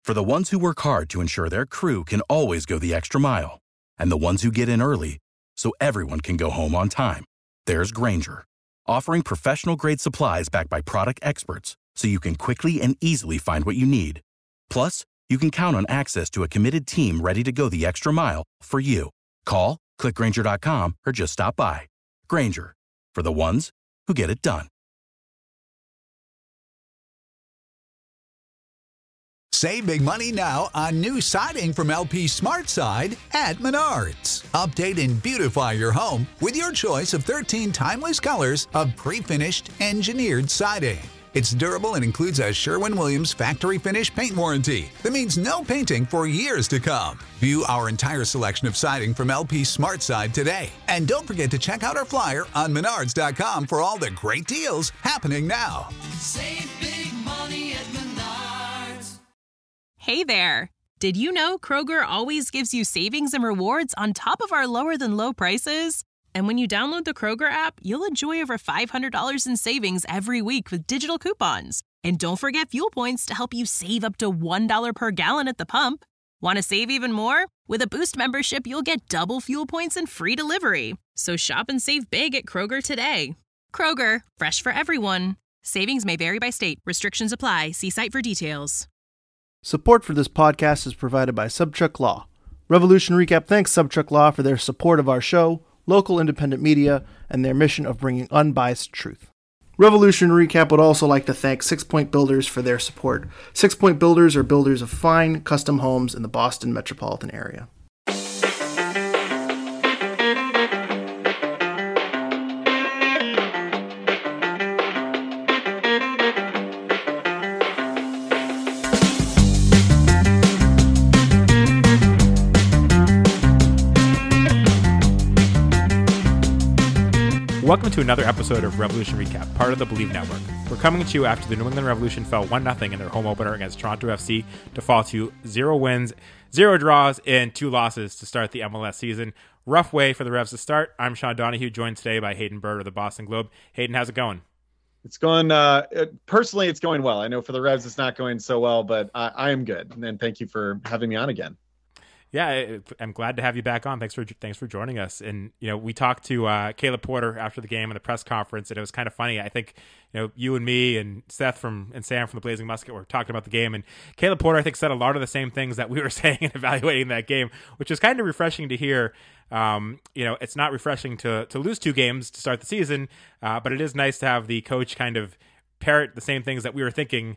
For the ones who work hard to ensure their crew can always go the extra mile, and the ones who get in early so everyone can go home on time, there's Grainger, offering professional-grade supplies backed by product experts so you can quickly and easily find what you need. Plus, you can count on access to a committed team ready to go the extra mile for you. Call, click Grainger.com, or just stop by. Grainger, for the ones who get it done. Save big money now on new siding from LP SmartSide at Menards. Update and beautify your home with your choice of 13 timeless colors of pre-finished engineered siding. It's durable and includes a Sherwin-Williams factory finish paint warranty that means no painting for years to come. View our entire selection of siding from LP SmartSide today. And don't forget to check out our flyer on Menards.com for all the great deals happening now. Save big money at Menards. Hey there! Did you know Kroger always gives you savings and rewards on top of our lower-than-low prices? And when you download the Kroger app, you'll enjoy over $500 in savings every week with digital coupons. And don't forget fuel points to help you save up to $1 per gallon at the pump. Want to save even more? With a Boost membership, you'll get double fuel points and free delivery. So shop and save big at Kroger today. Kroger, fresh for everyone. Savings may vary by state. Restrictions apply. See site for details. Support for this podcast is provided by Subchuck Law. Revolution Recap thanks Subchuck Law for their support of our show, local independent media, and their mission of bringing unbiased truth. Revolution Recap would also like to thank 6 Point Builders for their support. 6 Point Builders are builders of fine, custom homes in the Boston metropolitan area. Welcome to another episode of Revolution Recap, part of the Believe Network. We're coming to you after the New England Revolution fell 1-0 in their home opener against Toronto FC to fall to 0 wins, 0 draws, and 2 losses to start the MLS season. Rough way for the Revs to start. I'm Sean Donahue, joined today by Hayden Bird of the Boston Globe. Hayden, how's it going? It's going, personally, it's going well. I know for the Revs it's not going so well, but I am good. And thank you for having me on again. Yeah, I'm glad to have you back on. Thanks for joining us. And we talked to Caleb Porter after the game in the press conference, and it was kind of funny. I think you and me and Seth and Sam from the Blazing Musket were talking about the game, and Caleb Porter I think said a lot of the same things that we were saying in evaluating that game, which is kind of refreshing to hear. It's not refreshing to lose 2 games to start the season, but it is nice to have the coach kind of parrot the same things that we were thinking,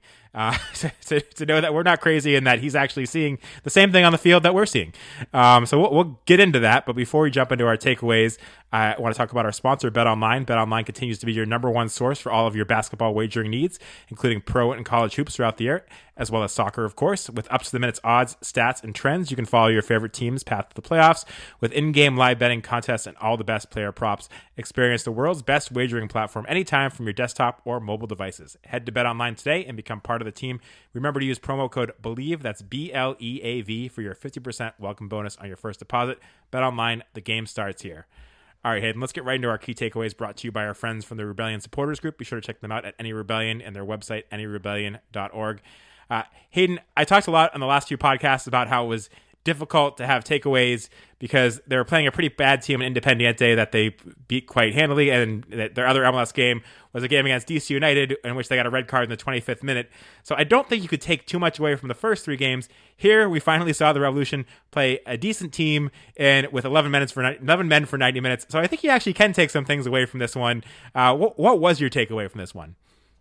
to know that we're not crazy and that he's actually seeing the same thing on the field that we're seeing. So we'll get into that. But before we jump into our takeaways, I want to talk about our sponsor, BetOnline. BetOnline continues to be your number one source for all of your basketball wagering needs, including pro and college hoops throughout the year, as well as soccer, of course. With up-to-the-minute odds, stats, and trends, you can follow your favorite team's path to the playoffs with in-game live betting contests and all the best player props. Experience the world's best wagering platform anytime from your desktop or mobile devices. Head to BetOnline today and become part of the team. Remember to use promo code BELIEVE, that's BLEAV, for your 50% welcome bonus on your first deposit. BetOnline, the game starts here. All right, Hayden, let's get right into our key takeaways brought to you by our friends from the Rebellion Supporters Group. Be sure to check them out at Any Rebellion and their website, anyrebellion.org. Hayden, I talked a lot on the last few podcasts about how it was difficult to have takeaways because they were playing a pretty bad team in Independiente that they beat quite handily, and their other MLS game was a game against DC United in which they got a red card in the 25th minute. So I don't think you could take too much away from the first 3 games. Here, we finally saw the Revolution play a decent team and with 11 men for 90 minutes. So I think you actually can take some things away from this one. What was your takeaway from this one?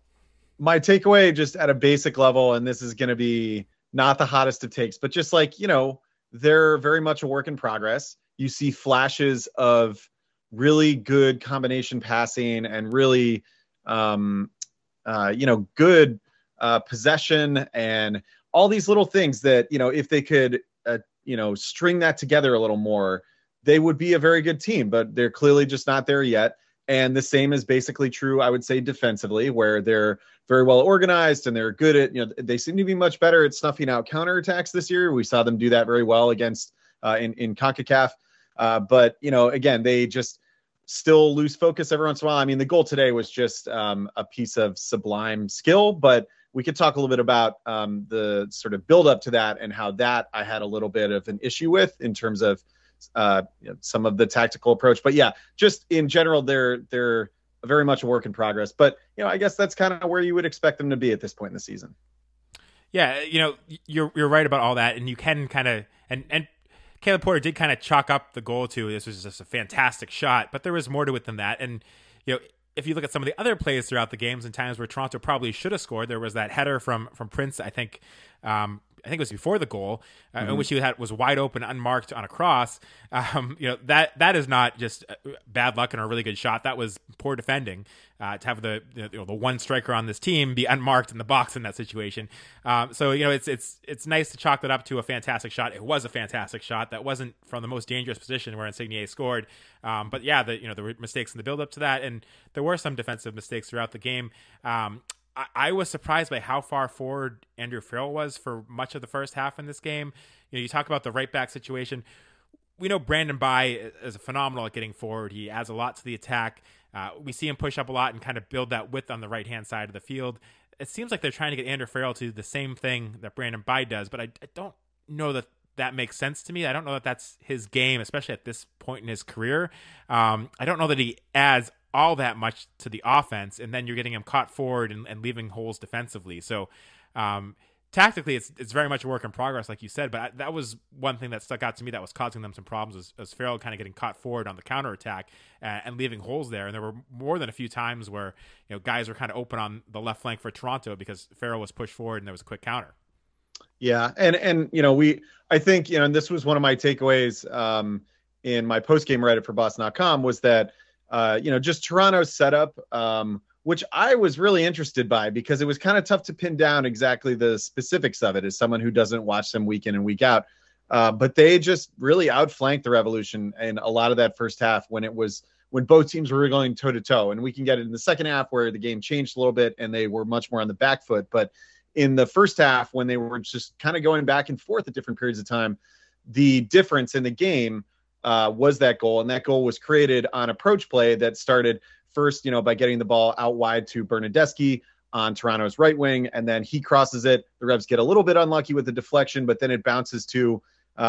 My takeaway, just at a basic level, and this is going to be not the hottest of takes, but just they're very much a work in progress. You see flashes of really good combination passing and really, good possession and all these little things that, if they could, string that together a little more, they would be a very good team, but they're clearly just not there yet. And the same is basically true, I would say, defensively, where they're very well organized and they're good at, they seem to be much better at snuffing out counterattacks this year. We saw them do that very well against in CONCACAF. But, again, they just still lose focus every once in a while. I mean, the goal today was just a piece of sublime skill, but we could talk a little bit about the sort of build up to that and how that I had a little bit of an issue with in terms of some of the tactical approach. But yeah, just in general, they're very much a work in progress. But, I guess that's kind of where you would expect them to be at this point in the season. Yeah, you're right about all that, and you can kind of and Caleb Porter did kind of chalk up the goal to this was just a fantastic shot, but there was more to it than that. And if you look at some of the other plays throughout the games and times where Toronto probably should have scored, there was that header from Prince, I think it was before the goal, in which he was wide open, unmarked on a cross. That is not just bad luck and a really good shot. That was poor defending. To have the one striker on this team be unmarked in the box in that situation. It's nice to chalk that up to a fantastic shot. It was a fantastic shot. That wasn't from the most dangerous position where Insigne scored. But yeah, there were mistakes in the build up to that, and there were some defensive mistakes throughout the game. I was surprised by how far forward Andrew Farrell was for much of the first half in this game. You talk about the right back situation. We know Brandon Bai is phenomenal at getting forward. He adds a lot to the attack. We see him push up a lot and kind of build that width on the right-hand side of the field. It seems like they're trying to get Andrew Farrell to do the same thing that Brandon Bai does, but I don't know that makes sense to me. I don't know that that's his game, especially at this point in his career. I don't know that he adds all that much to the offense, and then you're getting him caught forward and leaving holes defensively. So tactically, it's very much a work in progress, like you said, but that was one thing that stuck out to me that was causing them some problems, was Farrell kind of getting caught forward on the counterattack and leaving holes there. And there were more than a few times where guys were kind of open on the left flank for Toronto because Farrell was pushed forward and there was a quick counter. Yeah, and I think and this was one of my takeaways in my post-game Reddit for Boston.com was that just Toronto's setup, which I was really interested by because it was kind of tough to pin down exactly the specifics of it as someone who doesn't watch them week in and week out. But they just really outflanked the Revolution in a lot of that first half when both teams were going toe to toe. And we can get it in the second half where the game changed a little bit and they were much more on the back foot. But in the first half, when they were just kind of going back and forth at different periods of time, the difference in the game was that goal. And that goal was created on approach play that started first, by getting the ball out wide to Bernadeschi on Toronto's right wing. And then he crosses it. The Revs get a little bit unlucky with the deflection, but then it bounces to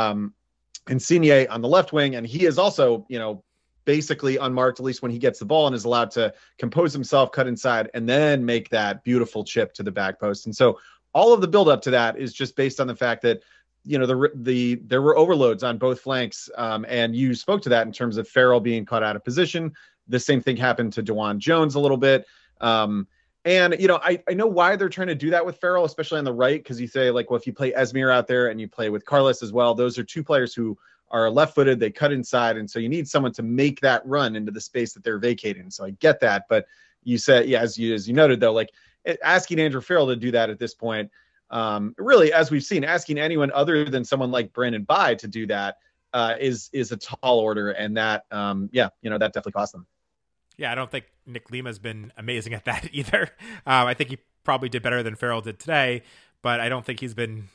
Insigne on the left wing. And he is also, basically unmarked, at least when he gets the ball, and is allowed to compose himself, cut inside, and then make that beautiful chip to the back post. And so all of the buildup to that is just based on the fact that, there were overloads on both flanks. And you spoke to that in terms of Farrell being caught out of position. The same thing happened to DeJuan Jones a little bit. And, I know why they're trying to do that with Farrell, especially on the right, because you say, well, if you play Esmir out there and you play with Carlos as well, those are two players who are left-footed, they cut inside, and so you need someone to make that run into the space that they're vacating. So I get that, but you said, yeah, as you noted, though, asking Andrew Farrell to do that at this point, really, as we've seen, asking anyone other than someone like Brandon Bai to do that is a tall order, and that, that definitely cost them. Yeah, I don't think Nick Lima's been amazing at that either. I think he probably did better than Farrell did today, but I don't think he's been,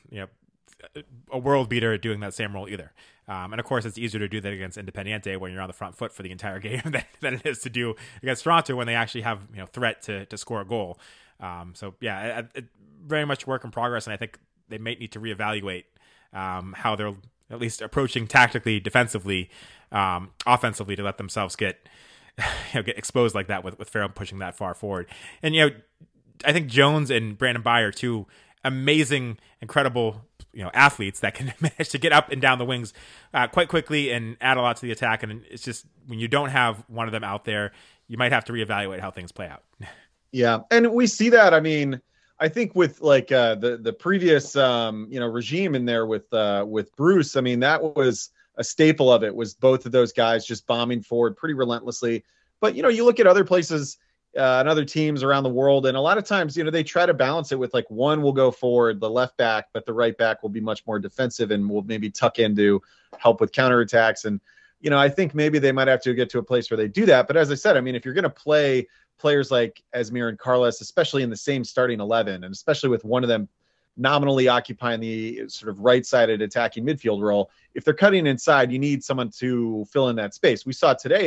a world beater at doing that same role either. And of course, it's easier to do that against Independiente when you're on the front foot for the entire game than it is to do against Toronto when they actually have threat to score a goal. So yeah, it very much work in progress, and I think they might need to reevaluate how they're at least approaching tactically, defensively, offensively to let themselves get exposed like that with Farrell pushing that far forward. And I think Jones and Brandon Bai are two amazing, incredible athletes that can manage to get up and down the wings quite quickly and add a lot to the attack. And it's just when you don't have one of them out there, you might have to reevaluate how things play out. Yeah, and we see that. I mean, I think with the previous regime in there with Bruce, I mean, that was a staple of it, was both of those guys just bombing forward pretty relentlessly. But you look at other places and other teams around the world, and a lot of times they try to balance it with one will go forward, the left back, but the right back will be much more defensive and will maybe tuck in to help with counterattacks. And I think maybe they might have to get to a place where they do that. But as I said, I mean, if you're going to play players like Esmir and Carlos, especially in the same starting 11, and especially with one of them nominally occupying the sort of right-sided attacking midfield role, if they're cutting inside, you need someone to fill in that space. We saw today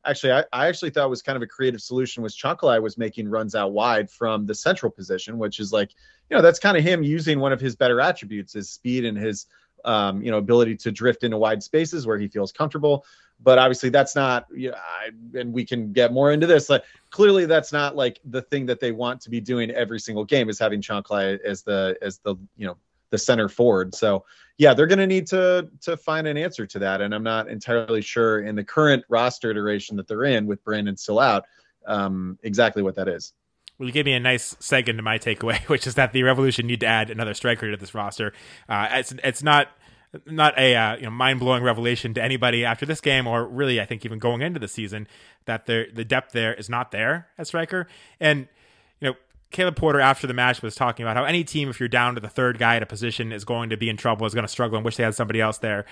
actually, I actually thought was kind of a creative solution was Chancalay was making runs out wide from the central position, which is like, that's kind of him using one of his better attributes, his speed and his, ability to drift into wide spaces where he feels comfortable. But obviously that's not, and we can get more into this. Like clearly that's not like the thing that they want to be doing every single game is having Chancalay as the the center forward. So yeah, they're going to need to find an answer to that. And I'm not entirely sure in the current roster iteration that they're in with Brandon still out, exactly what that is. Well, you gave me a nice segue into my takeaway, which is that the Revolution need to add another striker to this roster. It's not a mind-blowing revelation to anybody after this game, or really I think even going into the season, that the depth there is not there at striker. And Caleb Porter after the match was talking about how any team, if you're down to the third guy at a position, is going to be in trouble, is going to struggle, and wish they had somebody else there.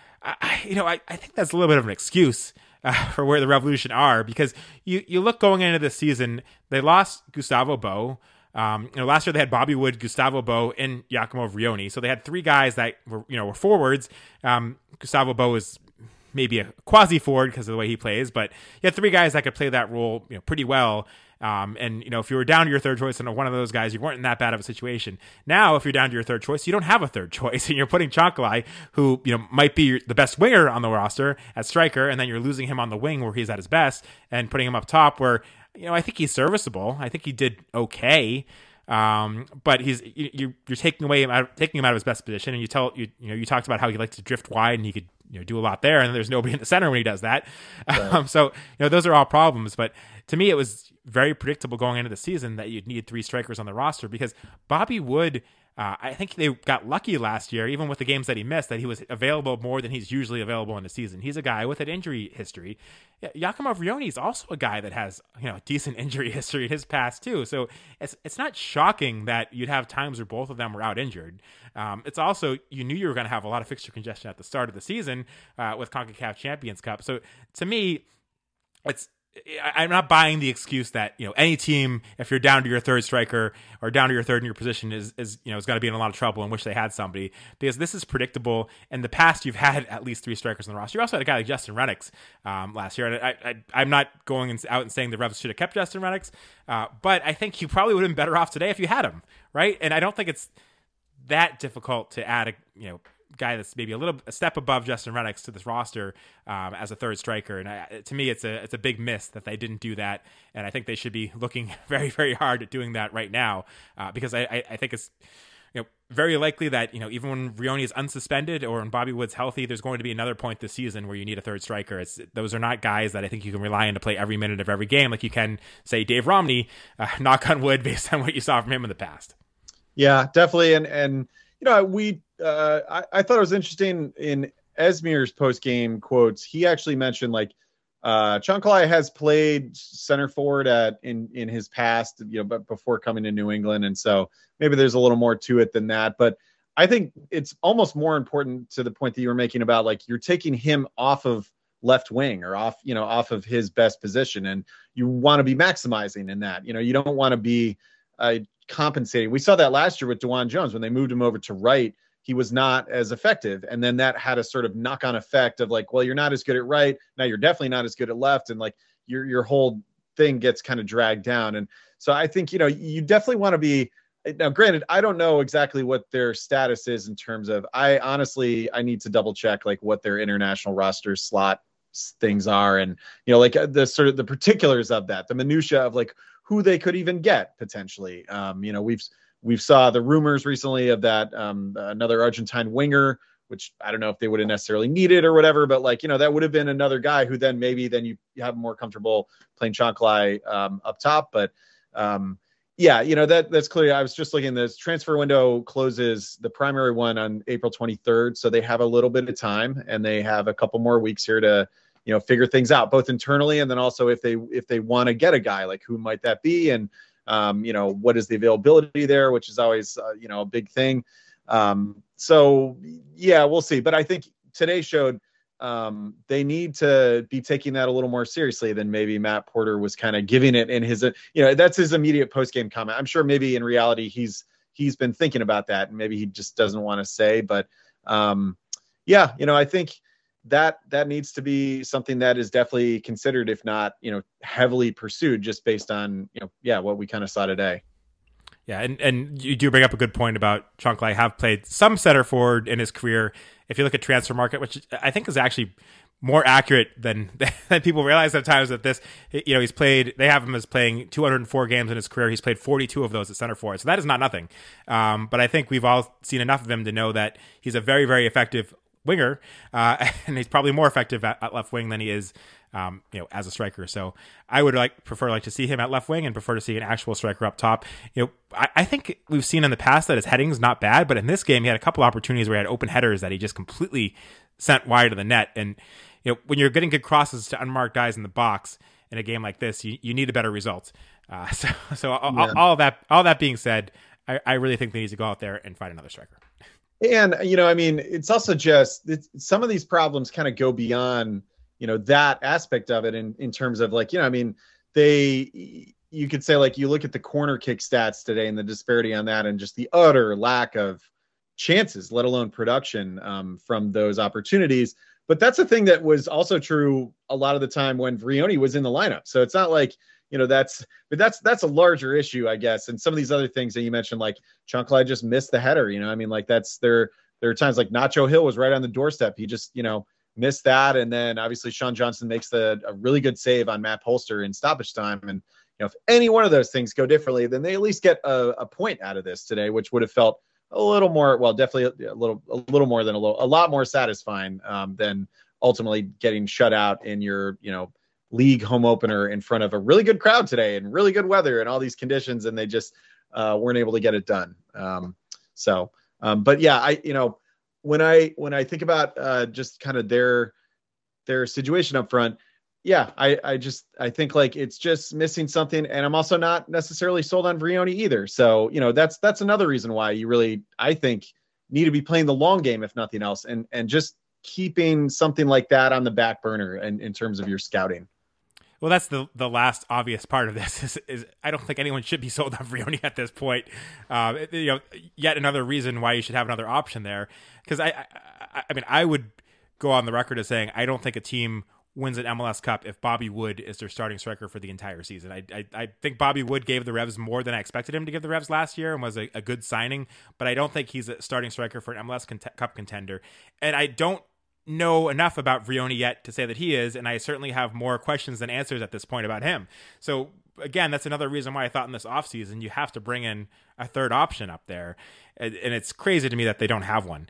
I think that's a little bit of an excuse for where the Revolution are, because you look going into this season, they lost Gustavo Bo. Last year they had Bobby Wood, Gustavo Bo, and Giacomo Vrioni. So they had three guys that were forwards. Gustavo Bo is maybe a quasi forward because of the way he plays, but you had three guys that could play that role pretty well. If you were down to your third choice and one of those guys, you weren't in that bad of a situation. Now, if you're down to your third choice, you don't have a third choice, and you're putting Chancalay, who might be the best winger on the roster at striker, and then you're losing him on the wing where he's at his best, and putting him up top where I think he's serviceable. I think he did okay. But you're taking him out of his best position, and you talked about how he likes to drift wide and he could do a lot there, and there's nobody in the center when he does that. Right. So those are all problems. But to me, it was very predictable going into the season that you'd need three strikers on the roster, because Bobby Wood, I think they got lucky last year, even with the games that he missed, that he was available more than he's usually available in the season. He's a guy with an injury history. Giacomo Vrioni is also a guy that has decent injury history in his past too. So it's not shocking that you'd have times where both of them were out injured. It's also, you knew you were going to have a lot of fixture congestion at the start of the season with CONCACAF Champions Cup. So to me, I'm not buying the excuse that any team, if you're down to your third striker or down to your third in your position, is going to be in a lot of trouble and wish they had somebody, because this is predictable. In the past, you've had at least three strikers on the roster. You also had a guy like Justin Rennicks last year, and I'm not going out and saying the Revs should have kept Justin Rennicks, but I think you probably would have been better off today if you had him, right? And I don't think it's that difficult to add a guy that's maybe a step above Justin Rennicks to this roster as a third striker. And to me, it's a big miss that they didn't do that. And I think they should be looking very, very hard at doing that right now, because I think it's very likely that even when Vrioni is unsuspended or when Bobby Wood's healthy, there's going to be another point this season where you need a third striker. Those are not guys that I think you can rely on to play every minute of every game, like you can say Dave Romney, knock on wood, based on what you saw from him in the past. Yeah, definitely. And I thought it was interesting in Esmir's post-game quotes. He actually mentioned Chancalay has played center forward in his past, but before coming to New England. And so maybe there's a little more to it than that. But I think it's almost more important to the point that you were making about you're taking him off of left wing or off of his best position. And you want to be maximizing in that. You don't want to be compensating. We saw that last year with DeJuan Jones when they moved him over to right. He was not as effective. And then that had a sort of knock-on effect of you're not as good at right. Now you're definitely not as good at left. And your whole thing gets kind of dragged down. And so I think, you definitely want to be, now granted, I don't know exactly what their status is in terms of, I need to double check what their international roster slot things are. And, the sort of the particulars of that, the minutia of who they could even get potentially. We've saw the rumors recently of that another Argentine winger, which I don't know if they would have necessarily needed or whatever, but that would have been another guy who then you have more comfortable playing Chancalay up top. But that's clear. I was just looking, this transfer window closes, the primary one, on April 23rd. So they have a little bit of time, and they have a couple more weeks here to figure things out, both internally and then also if they want to get a guy, who might that be, and what is the availability there, which is always, a big thing. So yeah, we'll see. But I think today showed they need to be taking that a little more seriously than maybe Matt Porter was kind of giving it in his, that's his immediate post-game comment. I'm sure maybe in reality he's been thinking about that, and maybe he just doesn't want to say, but I think that needs to be something that is definitely considered, if not, heavily pursued, just based on, what we kind of saw today. Yeah, and you do bring up a good point about Chancellay have played some center forward in his career. If you look at Transfer Market, which I think is actually more accurate than people realize sometimes, that this, he's played, they have him as playing 204 games in his career. He's played 42 of those at center forward. So that is not nothing. But I think we've all seen enough of him to know that he's a very, very effective winger. And he's probably more effective at left wing than he is, as a striker. So I would prefer to see him at left wing and prefer to see an actual striker up top. I think we've seen in the past that his heading's not bad, but in this game, he had a couple opportunities where he had open headers that he just completely sent wide of the net. And, when you're getting good crosses to unmarked guys in the box in a game like this, you need a better result. All that being said, I really think they need to go out there and find another striker. And, it's also just some of these problems kind of go beyond, that aspect of it in terms of you could say, you look at the corner kick stats today and the disparity on that and just the utter lack of chances, let alone production from those opportunities. But that's a thing that was also true a lot of the time when Vrioni was in the lineup. So it's not like, that's a larger issue, I guess. And some of these other things that you mentioned, like Chancellay just missed the header, there are times like Nacho Hill was right on the doorstep. He just, missed that. And then obviously Sean Johnson makes a really good save on Matt Polster in stoppage time. And, if any one of those things go differently, then they at least get a point out of this today, which would have felt a little more, well, definitely a little more than a lot more satisfying than ultimately getting shut out in your, league home opener in front of a really good crowd today and really good weather and all these conditions. And they just weren't able to get it done. But yeah, when I think about just kind of their situation up front, yeah, I think it's just missing something. And I'm also not necessarily sold on Vrioni either. So, that's another reason why you really, I think, need to be playing the long game, if nothing else, and just keeping something like that on the back burner in terms of your scouting. Well, that's the last obvious part of this is I don't think anyone should be sold on Vrioni at this point. Yet another reason why you should have another option there. Because I would go on the record as saying I don't think a team wins an MLS Cup if Bobby Wood is their starting striker for the entire season. I think Bobby Wood gave the Revs more than I expected him to give the Revs last year and was a good signing, but I don't think he's a starting striker for an MLS Cup contender. And I don't know enough about Vrioni yet to say that he is, and I certainly have more questions than answers at this point about him. So again, that's another reason why I thought in this offseason you have to bring in a third option up there. And it's crazy to me that they don't have one.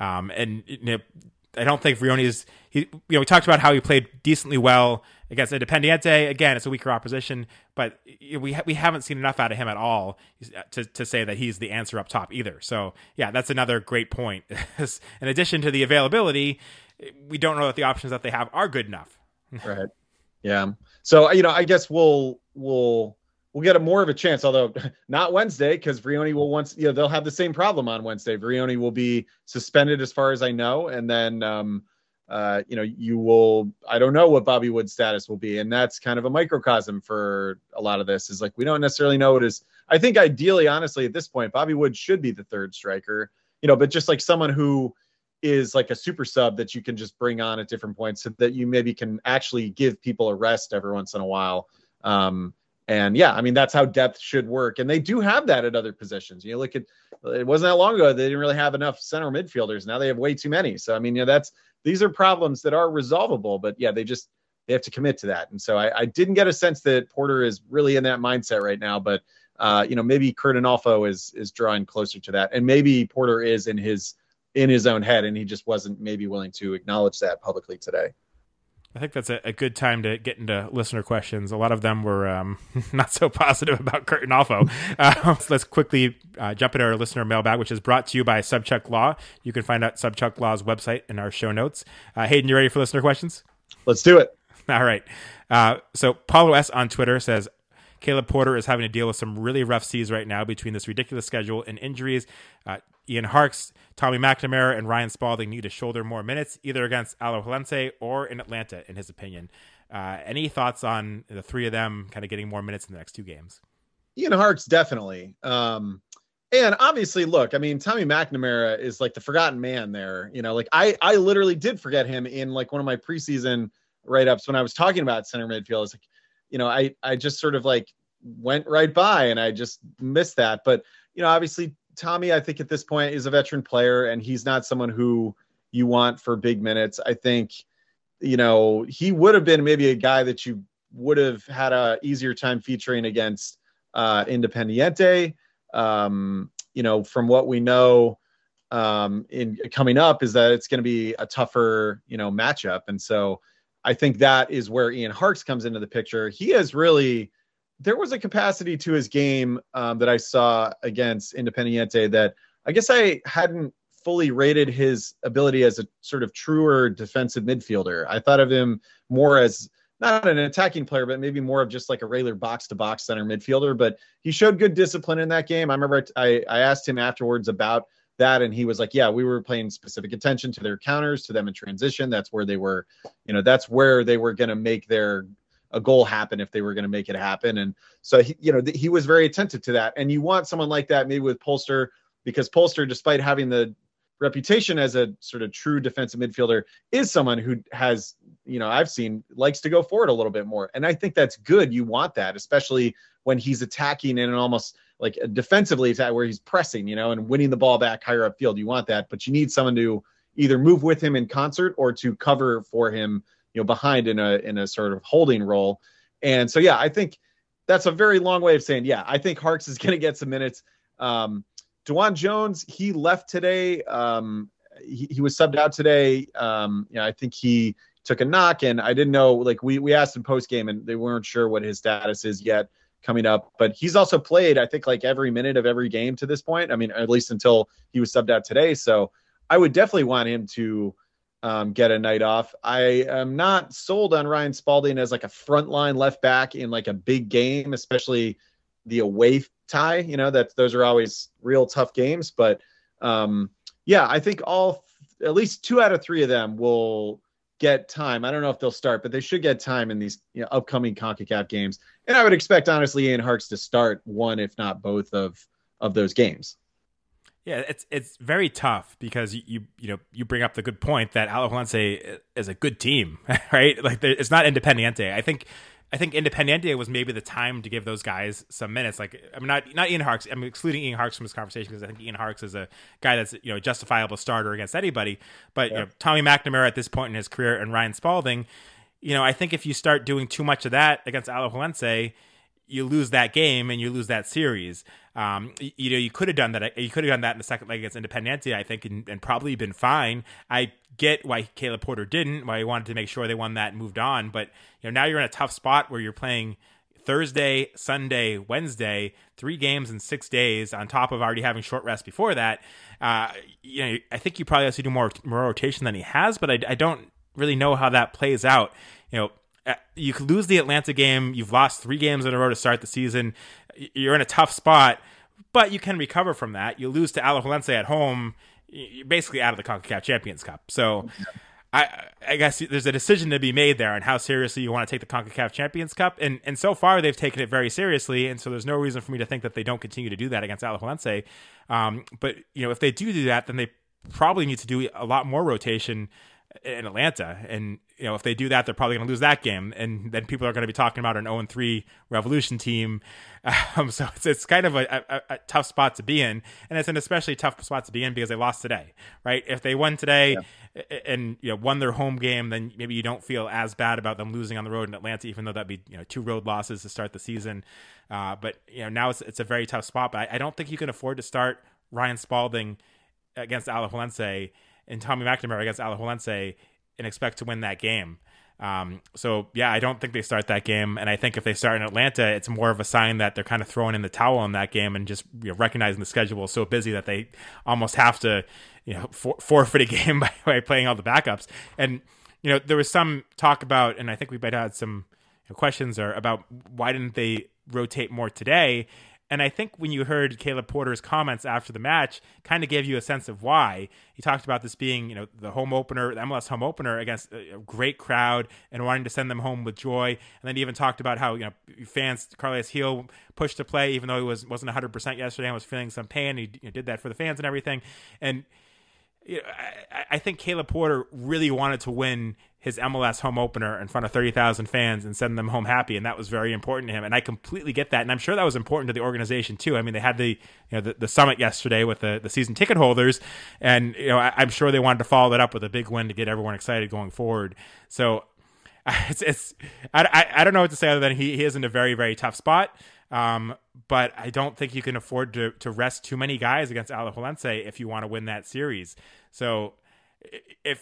I don't think Vrioni we talked about how he played decently well against Independiente. Again, it's a weaker opposition, but we haven't seen enough out of him at all to say that he's the answer up top either. So yeah, that's another great point. In addition to the availability, we don't know that the options that they have are good enough. Right. Yeah. So, I guess we'll get more of a chance, although not Wednesday, because Vrioni will they'll have the same problem on Wednesday. Vrioni will be suspended as far as I know. And then, I don't know what Bobby Wood's status will be. And that's kind of a microcosm for a lot of this is we don't necessarily know what is, I think ideally, honestly, at this point, Bobby Wood should be the third striker, but just someone who is a super sub that you can just bring on at different points so that you maybe can actually give people a rest every once in a while. And yeah, that's how depth should work. And they do have that at other positions. Look at, it wasn't that long ago, they didn't really have enough center midfielders. Now they have way too many. So, these are problems that are resolvable, but yeah, they have to commit to that. And so I didn't get a sense that Porter is really in that mindset right now, but maybe Curt Onalfo is drawing closer to that. And maybe Porter is in his own head, and he just wasn't maybe willing to acknowledge that publicly today. I think that's a good time to get into listener questions. A lot of them were not so positive about Curt Onalfo. So let's quickly jump into our listener mailbag, which is brought to you by Subchuck Law. You can find out Subchuck Law's website in our show notes. Hayden, you ready for listener questions? Let's do it. All right. So Paulo S. on Twitter says, Caleb Porter is having to deal with some really rough seas right now between this ridiculous schedule and injuries. Ian Harkes, Tommy McNamara, and Ryan Spalding need to shoulder more minutes, either against Alajuelense or in Atlanta, in his opinion. Any thoughts on the three of them kind of getting more minutes in the next two games? Ian Harkes, definitely. And obviously, look, I mean, Tommy McNamara is like the forgotten man there. You know, like I literally did forget him in like one of my preseason write-ups when I was talking about center midfield. It's like, you know, I just sort of like went right by and I just missed that. But, you know, obviously Tommy, I think at this point is a veteran player and he's not someone who you want for big minutes. I think, you know, he would have been maybe a guy that you would have had a easier time featuring against Independiente. You know, from what we know in coming up is that it's going to be a tougher, you know, matchup. And so I think that is where Ian Harkes comes into the picture. He has really, there was a capacity to his game that I saw against Independiente that I guess I hadn't fully rated his ability as a sort of truer defensive midfielder. I thought of him more as not an attacking player, but maybe more of just like a regular box-to-box center midfielder. But he showed good discipline in that game. I remember I asked him afterwards about that, and he was like, yeah, we were paying specific attention to their counters, to them in transition. That's where they were, you know, that's where they were going to make a goal happen if they were going to make it happen. And so, he was very attentive to that. And you want someone like that maybe with Polster, because Polster, despite having the reputation as a sort of true defensive midfielder, is someone who has, you know, I've seen likes to go forward a little bit more. And I think that's good. You want that, especially when he's attacking in an almost like a defensively attack where he's pressing, you know, and winning the ball back higher upfield. You want that, but you need someone to either move with him in concert or to cover for him, you know, behind in a sort of holding role. And so, yeah, I think that's a very long way of saying, yeah, I think Harkes is going to get some minutes. DeJuan Jones, he left today. He was subbed out today. I think he took a knock, and I didn't know, like we asked him post game and they weren't sure what his status is yet coming up, but he's also played, I think, like every minute of every game to this point. I mean, at least until he was subbed out today. So I would definitely want him to get a night off. I am not sold on Ryan Spalding as like a frontline left back in like a big game, especially the away tie, you know, those are always real tough games. But I think at least 2 out of 3 of them will get time. I don't know if they'll start, but they should get time in these, you know, upcoming CONCACAF games. And I would expect, honestly, Ian Harkes to start one, if not both of those games. Yeah, it's very tough because you bring up the good point that Alajuelense is a good team, right? Like it's not Independiente. I think Independiente was maybe the time to give those guys some minutes. Like, I mean, not Ian Harkes. I'm excluding Ian Harkes from this conversation because I think Ian Harkes is a guy that's, you know, a justifiable starter against anybody. But you know, Tommy McNamara at this point in his career and Ryan Spalding, you know, I think if you start doing too much of that against Alajuelense, you lose that game and you lose that series. You could have done that. You could have done that in the second leg against Independiente, I think, and probably been fine. I get why Caleb Porter didn't, why he wanted to make sure they won that and moved on. But you know, now you're in a tough spot where you're playing Thursday, Sunday, Wednesday, 3 games in 6 days on top of already having short rest before that. I think you probably have to do more rotation than he has, but I don't really know how that plays out. You know, you could lose the Atlanta game. You've lost 3 games in a row to start the season. You're in a tough spot, but you can recover from that. You lose to Alajuelense at home, you're basically out of the CONCACAF Champions Cup. So I guess there's a decision to be made there on how seriously you want to take the CONCACAF Champions Cup. And so far, they've taken it very seriously, and so there's no reason for me to think that they don't continue to do that against Alajuelense. But you know, if they do that, then they probably need to do a lot more rotation in Atlanta. And you know, if they do that, they're probably going to lose that game, and then people are going to be talking about an 0-3 Revolution team. So it's kind of a tough spot to be in, and it's an especially tough spot to be in because they lost today, right? If they won today and won their home game, then maybe you don't feel as bad about them losing on the road in Atlanta, even though that'd be 2 road losses to start the season. But now it's a very tough spot. But I don't think you can afford to start Ryan Spalding against Alajuelense and Tommy McNamara against Alajuelense and expect to win that game. So I don't think they start that game. And I think if they start in Atlanta, it's more of a sign that they're kind of throwing in the towel on that game and just recognizing the schedule is so busy that they almost have to, forfeit a game by playing all the backups. And, there was some talk about, and I think we might have had some questions about why didn't they rotate more today? And I think when you heard Caleb Porter's comments after the match, kind of gave you a sense of why. He talked about this being, the home opener, the MLS home opener against a great crowd and wanting to send them home with joy. And then he even talked about how, fans, Carles Gil pushed to play, even though he wasn't 100% yesterday and was feeling some pain. He did that for the fans and everything. And I think Caleb Porter really wanted to win his MLS home opener in front of 30,000 fans and send them home happy, and that was very important to him. And I completely get that, and I'm sure that was important to the organization too. I mean, they had the summit yesterday with the season ticket holders, and I'm sure they wanted to follow that up with a big win to get everyone excited going forward. So I don't know what to say other than he is in a very, very tough spot. But I don't think you can afford to rest too many guys against Alajuelense if you want to win that series. So if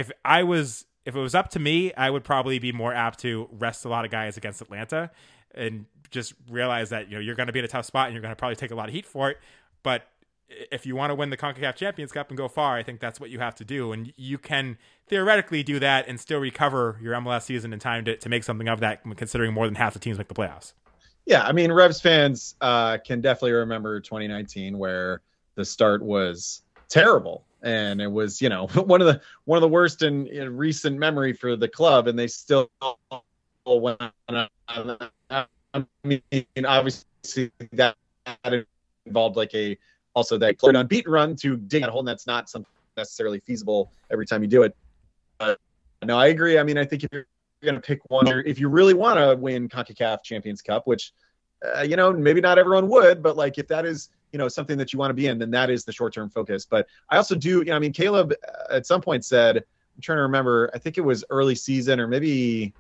it was up to me, I would probably be more apt to rest a lot of guys against Atlanta and just realize that you're going to be in a tough spot and you're going to probably take a lot of heat for it. But if you want to win the CONCACAF Champions Cup and go far, I think that's what you have to do. And you can theoretically do that and still recover your MLS season in time to make something of that, considering more than half the teams make the playoffs. Yeah, I mean, Revs fans can definitely remember 2019 where the start was terrible. And it was, one of the worst in recent memory for the club, and they still went on. I mean, obviously that involved also that unbeaten run to dig that hole, and that's not something necessarily feasible every time you do it. No, I agree. I mean, I think if you're going to pick one, if you really want to win CONCACAF Champions Cup, which maybe not everyone would, but if that is something that you want to be in, then that is the short-term focus. But I also do, Caleb at some point said, I'm trying to remember, I think it was early season or maybe,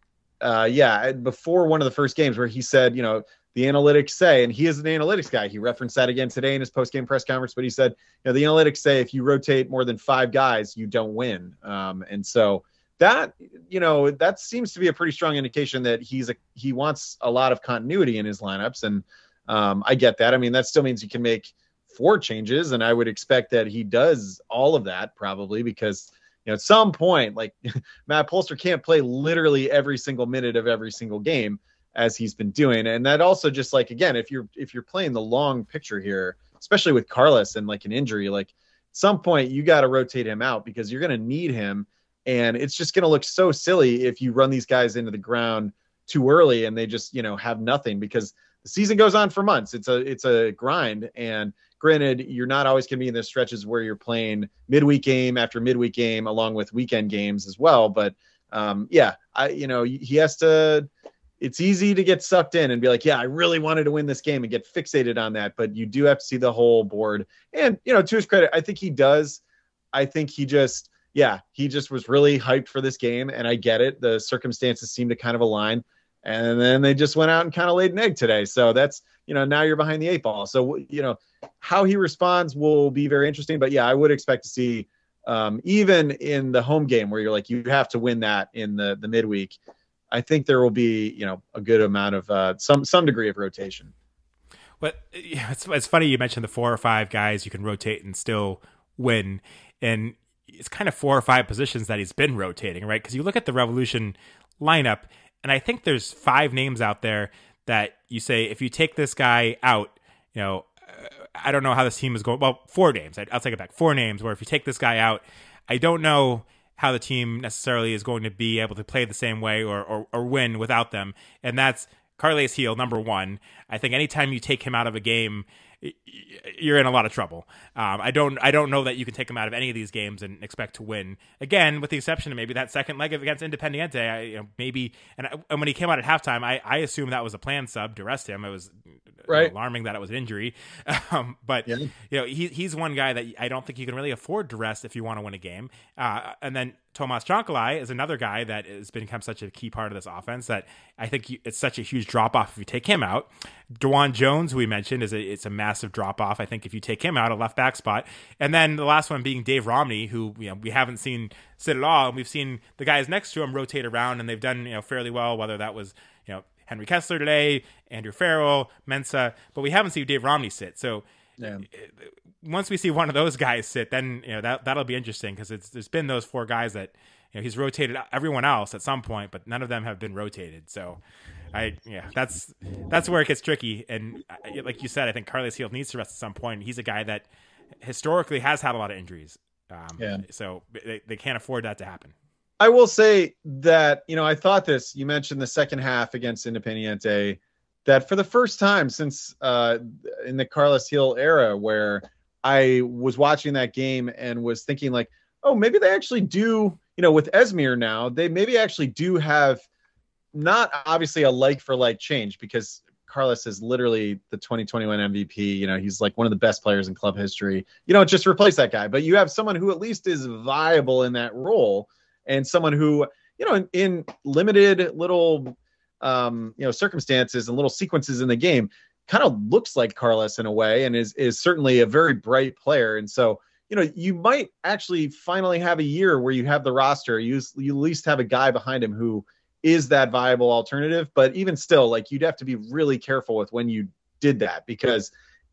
before one of the first games where he said, the analytics say, and he is an analytics guy. He referenced that again today in his post-game press conference, but he said, the analytics say if you rotate more than 5 guys, you don't win. And so that, that seems to be a pretty strong indication that he wants a lot of continuity in his lineups. And I get that. I mean, that still means you can make 4 changes, and I would expect that he does all of that probably because, at some point, Matt Polster can't play literally every single minute of every single game as he's been doing. And that also just again, if you're playing the long picture here, especially with Carlos and an injury, at some point you got to rotate him out because you're going to need him. And it's just going to look so silly if you run these guys into the ground too early and they just, have nothing, because the season goes on for months. It's a grind. And granted, you're not always going to be in the stretches where you're playing midweek game after midweek game along with weekend games as well. But he has to, it's easy to get sucked in and be like, yeah, I really wanted to win this game and get fixated on that. But you do have to see the whole board. And, to his credit, I think he does. I think he just was really hyped for this game. And I get it. The circumstances seem to kind of align. And then they just went out and kind of laid an egg today. So that's, now you're behind the 8 ball. So, how he responds will be very interesting. But yeah, I would expect to see, even in the home game where you're you have to win that in the midweek, I think there will be, a good amount of some degree of rotation. But it's funny you mentioned the 4 or 5 guys you can rotate and still win. And it's kind of 4 or 5 positions that he's been rotating, right? Because you look at the Revolution lineup, and I think there's 5 names out there that you say, if you take this guy out, I don't know how this team is going. Well, 4 names. I'll take it back. 4 names where if you take this guy out, I don't know how the team necessarily is going to be able to play the same way or win without them. And that's Carles Gil, number 1. I think anytime you take him out of a game, you're in a lot of trouble. I don't know that you can take him out of any of these games and expect to win. Again, with the exception of maybe that second leg against Independiente, maybe. And when he came out at halftime, I assumed that was a planned sub to rest him. It was alarming that it was an injury. But he's one guy that I don't think you can really afford to rest if you want to win a game. And then Tomas Chancalay is another guy that has become such a key part of this offense that I think it's such a huge drop off if you take him out. DeJuan Jones, who we mentioned, it's a massive drop off. I think if you take him out, a left back spot. And then the last one being Dave Romney, who we haven't seen sit at all, and we've seen the guys next to him rotate around, and they've done fairly well. Whether that was Henry Kessler today, Andrew Farrell, Mensah, but we haven't seen Dave Romney sit. So. Yeah. Once we see one of those guys sit, then that'll be interesting because there's been those 4 guys that he's rotated everyone else at some point, but none of them have been rotated. So That's where it gets tricky. And like you said, I think Carlos Gil needs to rest at some point. He's a guy that historically has had a lot of injuries. So they can't afford that to happen. I will say that, I thought this, you mentioned the second half against Independiente, that for the first time since in the Carlos Gil era, where I was watching that game and was thinking like, oh, maybe they actually do, with Esmir now, they maybe actually do have not obviously a like for like change, because Carlos is literally the 2021 MVP. He's like one of the best players in club history. You don't just replace that guy, but you have someone who at least is viable in that role, and someone who, in limited little, circumstances and little sequences in the game kind of looks like Carlos in a way, and is certainly a very bright player. And so, you might actually finally have a year where you have the roster, you at least have a guy behind him who is that viable alternative. But even still, like, you'd have to be really careful with when you did that, because,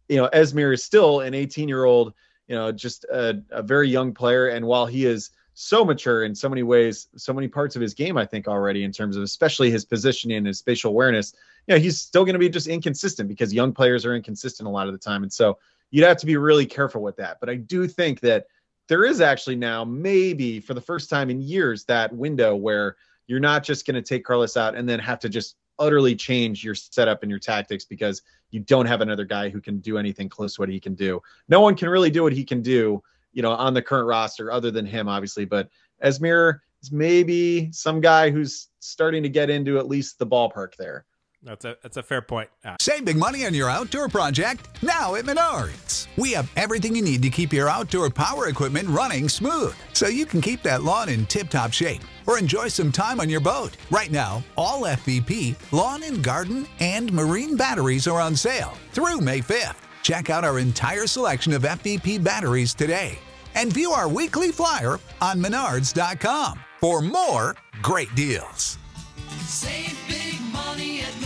Esmir is still an 18-year-old, just a very young player. And while he is so mature in so many ways, so many parts of his game, I think already, in terms of especially his positioning and his spatial awareness, he's still going to be just inconsistent, because young players are inconsistent a lot of the time. And so you'd have to be really careful with that. But I do think that there is actually now, maybe for the first time in years, that window where you're not just going to take Carlos out and then have to just utterly change your setup and your tactics because you don't have another guy who can do anything close to what he can do. No one can really do what he can do, on the current roster other than him, obviously. But Esmir is maybe some guy who's starting to get into at least the ballpark there. That's a fair point. Save big money on your outdoor project now at Menards. We have everything you need to keep your outdoor power equipment running smooth, so you can keep that lawn in tip-top shape or enjoy some time on your boat. Right now, all FVP, lawn and garden, and marine batteries are on sale through May 5th. Check out our entire selection of FVP batteries today and view our weekly flyer on Menards.com for more great deals. Save big money at Menards.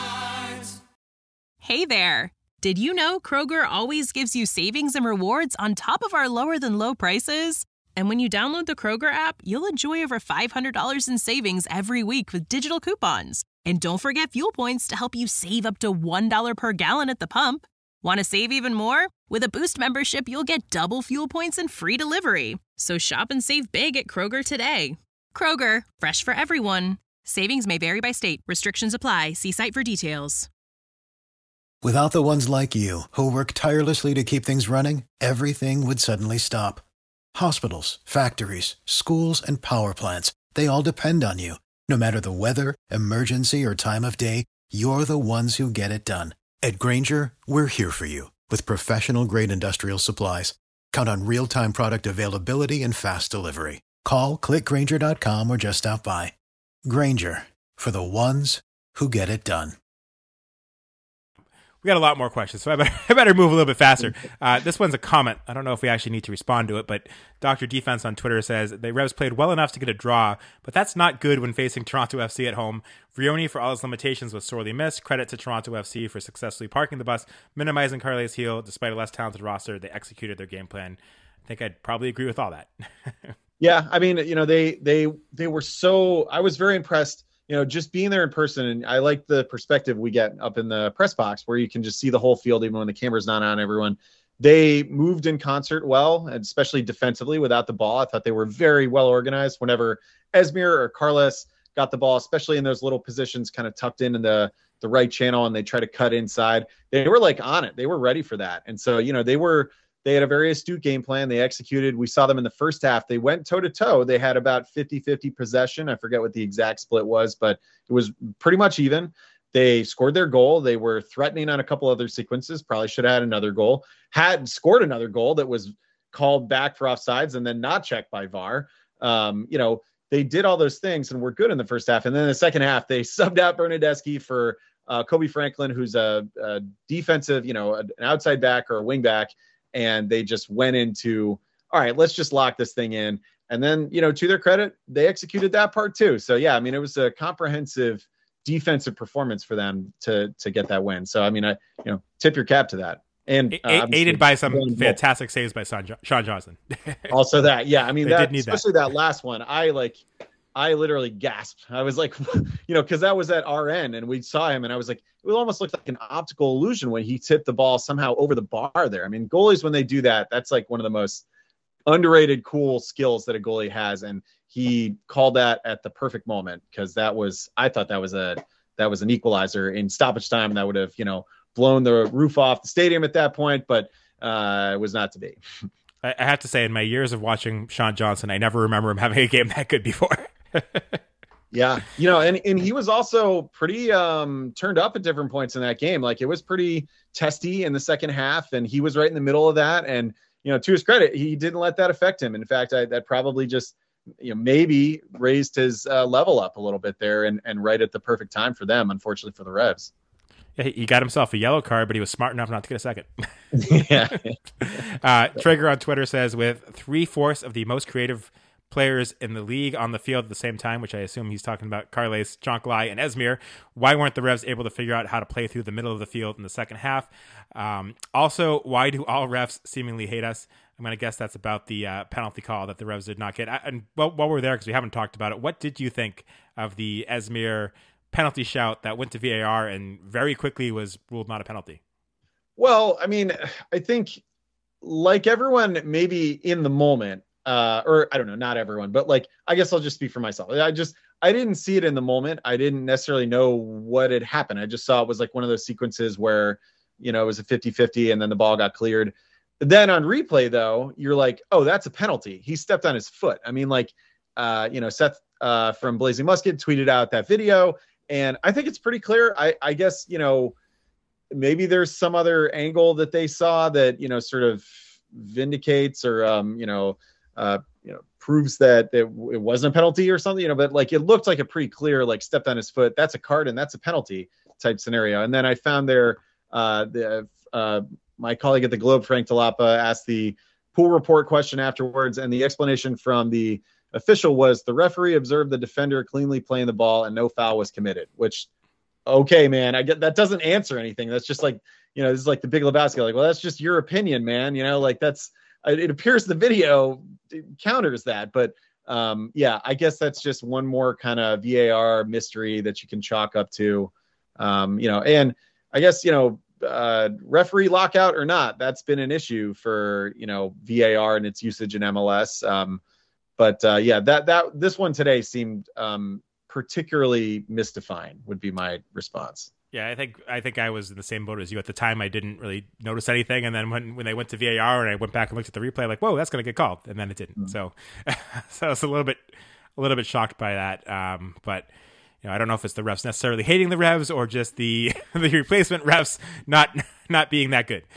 Hey there! Did you know Kroger always gives you savings and rewards on top of our lower than low prices? And when you download the Kroger app, you'll enjoy over $500 in savings every week with digital coupons. And don't forget fuel points to help you save up to $1 per gallon at the pump. Want to save even more? With a Boost membership, you'll get double fuel points and free delivery. So shop and save big at Kroger today. Kroger, fresh for everyone. Savings may vary by state. Restrictions apply. See site for details. Without the ones like you, who work tirelessly to keep things running, everything would suddenly stop. Hospitals, factories, schools, and power plants, they all depend on you. No matter the weather, emergency, or time of day, you're the ones who get it done. At Grainger, we're here for you with professional-grade industrial supplies. Count on real-time product availability and fast delivery. Call, click Grainger.com, or just stop by. Grainger, for the ones who get it done. We got a lot more questions, so I better move a little bit faster. This one's a comment. I don't know if we actually need to respond to it, but Dr. Defense on Twitter says, the Revs played well enough to get a draw, but that's not good when facing Toronto FC at home. Vrioni, for all his limitations, was sorely missed. Credit to Toronto FC for successfully parking the bus, minimizing Carles Gil. Despite a less talented roster, they executed their game plan. I think I'd probably agree with all that. Yeah, I mean, they were so, I was very impressed, just being there in person. And I like the perspective we get up in the press box where you can just see the whole field, even when the camera's not on everyone. They moved in concert well, and especially defensively without the ball. I thought they were very well organized whenever Esmir or Carlos got the ball, especially in those little positions kind of tucked in the right channel, and they try to cut inside. They were like on it. They were ready for that. And so, they had a very astute game plan. They executed. We saw them in the first half. They went toe-to-toe. They had about 50-50 possession. I forget what the exact split was, but it was pretty much even. They scored their goal. They were threatening on a couple other sequences. Probably should have had another goal. Had scored another goal that was called back for offsides and then not checked by VAR. They did all those things and were good in the first half. And then in the second half, they subbed out Bernadeschi for Kobe Franklin, who's a defensive, an outside back or a wing back. And they just went into, all right, let's just lock this thing in. And then, to their credit, they executed that part too. So, yeah, I mean, it was a comprehensive defensive performance for them to get that win. So, I mean, tip your cap to that. And aided by some fantastic saves by Sean Johnson. Also that, yeah. I mean, especially that last one, I literally gasped. I was like, because that was at our end and we saw him and I was like, it almost looked like an optical illusion when he tipped the ball somehow over the bar there. I mean, goalies, when they do that, that's like one of the most underrated, cool skills that a goalie has. And he called that at the perfect moment, because I thought that was an equalizer in stoppage time that would have, blown the roof off the stadium at that point, but it was not to be. I have to say, in my years of watching Sean Johnson, I never remember him having a game that good before. Yeah. And he was also pretty turned up at different points in that game. Like, it was pretty testy in the second half, and he was right in the middle of that. And, to his credit, he didn't let that affect him. In fact, that probably just, maybe raised his level up a little bit there, and right at the perfect time for them, unfortunately for the Revs. Yeah, he got himself a yellow card, but he was smart enough not to get a second. Yeah. Traeger on Twitter says, with 3/4 of the most creative players in the league on the field at the same time, which I assume he's talking about Carles, Jonklai, and Esmir, why weren't the Revs able to figure out how to play through the middle of the field in the second half? Also, why do all refs seemingly hate us? I'm going to guess that's about the penalty call that the Revs did not get. And while we're there, because we haven't talked about it, what did you think of the Esmir penalty shout that went to VAR and very quickly was ruled not a penalty? Well, I mean, I think like everyone maybe in the moment, or I don't know, not everyone, but like, I guess I'll just speak for myself. I didn't see it in the moment. I didn't necessarily know what had happened. I just saw it was like one of those sequences where, it was a 50-50 and then the ball got cleared. Then on replay though, you're like, oh, that's a penalty. He stepped on his foot. I mean, like, Seth from Blazing Musket tweeted out that video, and I think it's pretty clear. I guess, maybe there's some other angle that they saw that, sort of vindicates or, proves that it wasn't a penalty or something, but like, it looked like a pretty clear, like, stepped on his foot. That's a card and that's a penalty type scenario. And then I found there, my colleague at the Globe, Frank Talapa, asked the pool report question afterwards. And the explanation from the official was the referee observed the defender cleanly playing the ball and no foul was committed, which, okay, man, I get that doesn't answer anything. That's just like, this is like the Big Lebowski. Like, well, that's just your opinion, man. Like it appears the video counters that, but yeah, I guess that's just one more kind of VAR mystery that you can chalk up to, and I guess, referee lockout or not, that's been an issue for, VAR and its usage in MLS. But yeah, this one today seemed particularly mystifying would be my response. Yeah, I think I was in the same boat as you at the time. I didn't really notice anything, and then when they went to VAR and I went back and looked at the replay, like, whoa, that's going to get called, and then it didn't. So I was a little bit shocked by that. But I don't know if it's the refs necessarily hating the Revs or just the the replacement refs not being that good.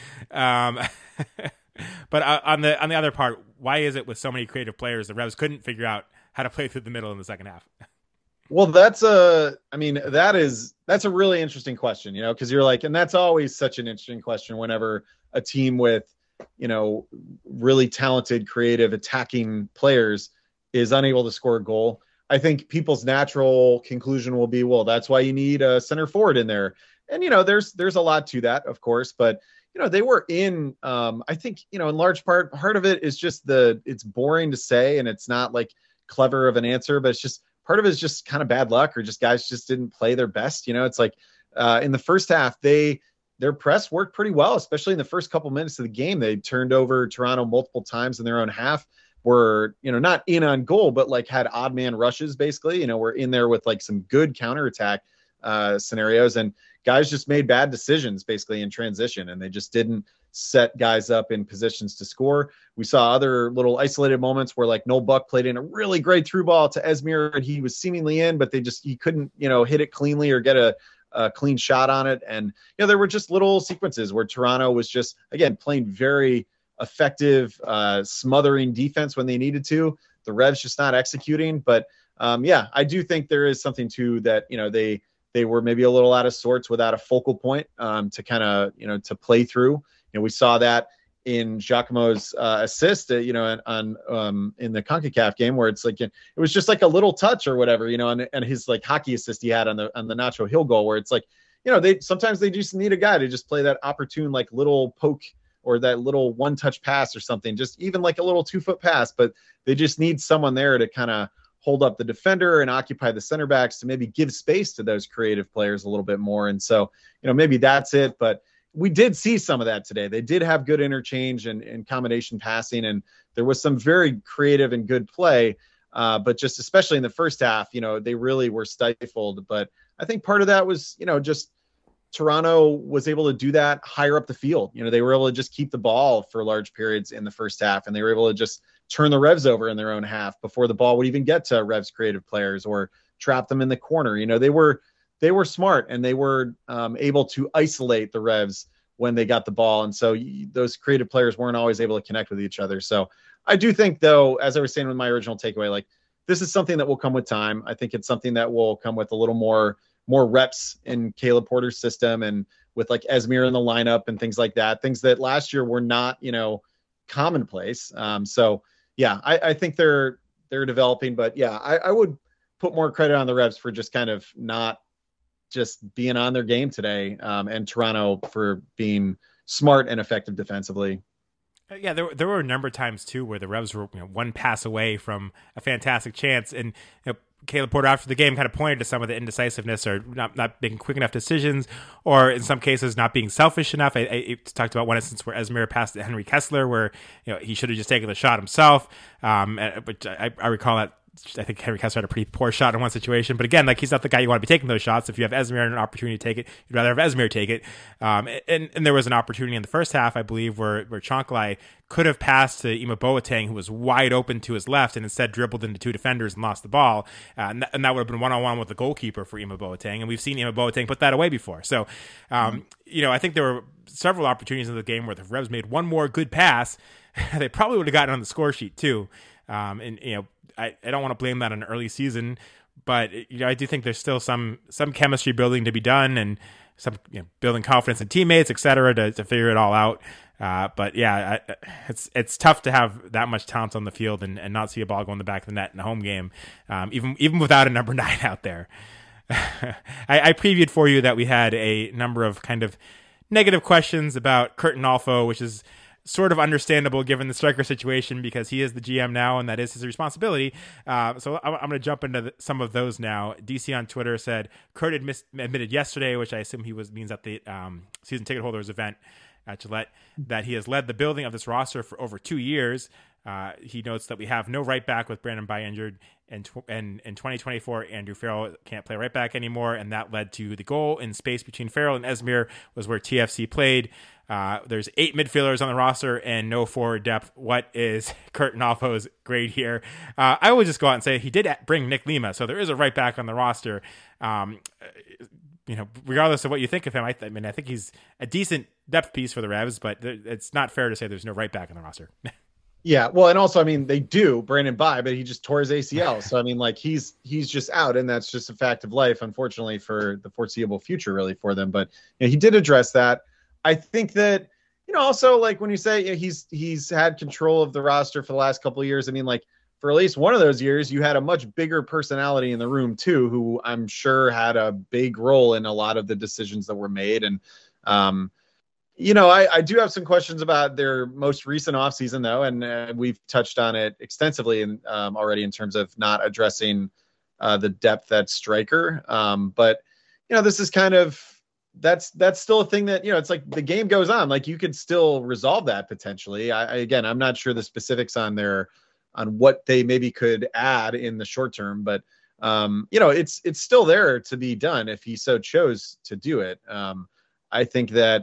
But on the other part, why is it with so many creative players the Revs couldn't figure out how to play through the middle in the second half? Well, that's a really interesting question, because you're like, and that's always such an interesting question whenever a team with, really talented, creative, attacking players is unable to score a goal. I think people's natural conclusion will be, well, that's why you need a center forward in there. And, there's a lot to that, of course, but they were in, I think, in large part of it is just it's boring to say, and it's not like clever of an answer, but it's just, part of it is just kind of bad luck, or just guys just didn't play their best. It's like in the first half, their press worked pretty well, especially in the first couple minutes of the game. They turned over Toronto multiple times in their own half, were, not in on goal, but like had odd man rushes, basically, were in there with like some good counterattack scenarios, and guys just made bad decisions basically in transition, and they just didn't set guys up in positions to score. We saw other little isolated moments where like Noel Buck played in a really great through ball to Esmir, and he was seemingly in, but he couldn't, hit it cleanly or get a clean shot on it. And, there were just little sequences where Toronto was just, again, playing very effective, smothering defense when they needed to. The Revs just not executing. But yeah, I do think there is something to that. They were maybe a little out of sorts without a focal point to kind of, to play through. We saw that in Giacomo's assist, in the CONCACAF game, where it's like, it was just like a little touch or whatever, and his like hockey assist he had on the Nacho Hill goal, where it's like, sometimes they just need a guy to just play that opportune, like little poke or that little one touch pass or something, just even like a little 2-foot pass, but they just need someone there to kind of hold up the defender and occupy the center backs to maybe give space to those creative players a little bit more. And so, maybe that's it, but we did see some of that today. They did have good interchange and combination passing, and there was some very creative and good play. But just especially in the first half, they really were stifled. But I think part of that was, just Toronto was able to do that higher up the field. They were able to just keep the ball for large periods in the first half, and they were able to just turn the Revs over in their own half before the ball would even get to Revs creative players or trap them in the corner. They were smart, and they were able to isolate the Revs when they got the ball. And so those creative players weren't always able to connect with each other. So I do think, though, as I was saying with my original takeaway, like, this is something that will come with time. I think it's something that will come with a little more reps in Caleb Porter's system, and with like Esmir in the lineup and things like that, things that last year were not, commonplace. So yeah, I think they're developing, but yeah, I would put more credit on the Revs for just kind of not just being on their game today, and Toronto for being smart and effective defensively. Yeah, there were a number of times too where the Revs were one pass away from a fantastic chance, and Caleb Porter after the game kind of pointed to some of the indecisiveness or not making quick enough decisions, or in some cases not being selfish enough. I talked about one instance where Esmir passed to Henry Kessler, where he should have just taken the shot himself. But I recall that. I think Henry Kessler had a pretty poor shot in one situation, but again, like, he's not the guy you want to be taking those shots. If you have Esmir and an opportunity to take it, you'd rather have Esmir take it. And there was an opportunity in the first half, I believe, where Chancalay could have passed to Ima Boateng, who was wide open to his left, and instead dribbled into two defenders and lost the ball. And that would have been one-on-one with the goalkeeper for Ima Boateng, and we've seen Ima Boateng put that away before. So, I think there were several opportunities in the game where the Revs made one more good pass, they probably would have gotten on the score sheet too. I don't want to blame that on an early season, but I do think there's still some chemistry building to be done, and some building confidence in teammates, et cetera, to figure it all out. But yeah, it's tough to have that much talent on the field and not see a ball go in the back of the net in a home game, even without a number 9 out there. I previewed for you that we had a number of kind of negative questions about Curtin Alfo, which is sort of understandable given the striker situation, because he is the GM now and that is his responsibility. So I'm going to jump into some of those now. DC on Twitter said Kurt admitted yesterday, which I assume means at the season ticket holders event at Gillette, that he has led the building of this roster for over 2 years. He notes that we have no right back with Brandon Bye injured, and in 2024, Andrew Farrell can't play right back anymore, and that led to the goal in space between Farrell and Esmir was where TFC played. There's 8 midfielders on the roster and no forward depth. What is Curtin Alfo's grade here? I would just go out and say he did bring Nick Lima, so there is a right back on the roster. Regardless of what you think of him, I think he's a decent depth piece for the Revs, but it's not fair to say there's no right back on the roster. Yeah, well, and also, they do Brandon Bye, but he just tore his ACL. So, he's just out, and that's just a fact of life, unfortunately, for the foreseeable future, really, for them. But he did address that. I think that, also, like, when you say he's had control of the roster for the last couple of years, for at least one of those years, you had a much bigger personality in the room, too, who I'm sure had a big role in a lot of the decisions that were made. And, I do have some questions about their most recent offseason, though, and we've touched on it extensively already in terms of not addressing the depth at striker. But, this is kind of that's still a thing that, it's like the game goes on. Like, you could still resolve that potentially. Again, I'm not sure the specifics on what they maybe could add in the short term, but, it's still there to be done if he so chose to do it. I think that,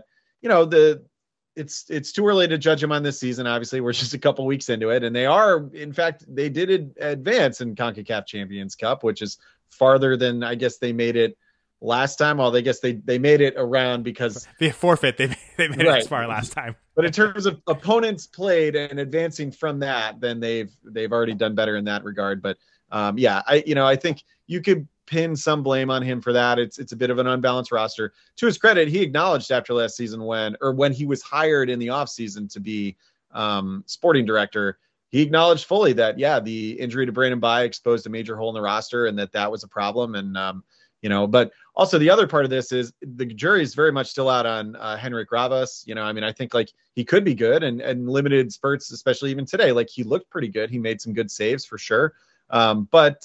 it's too early to judge him on this season. Obviously, we're just a couple weeks into it, and they did advance in CONCACAF Champions Cup, which is farther than I guess they made it last time. Well, I guess they made it around because the forfeit they made it as far last time. But in terms of opponents played and advancing from that, then they've already done better in that regard. But I think you could pin some blame on him for that. It's a bit of an unbalanced roster. To his credit, he acknowledged after last season when he was hired in the offseason to be sporting director, he acknowledged fully that, the injury to Brandon Bye exposed a major hole in the roster and that was a problem. And, but also the other part of this is the jury is very much still out on Henrik Gravas. I think like he could be good and limited spurts, especially even today. Like, he looked pretty good. He made some good saves for sure. But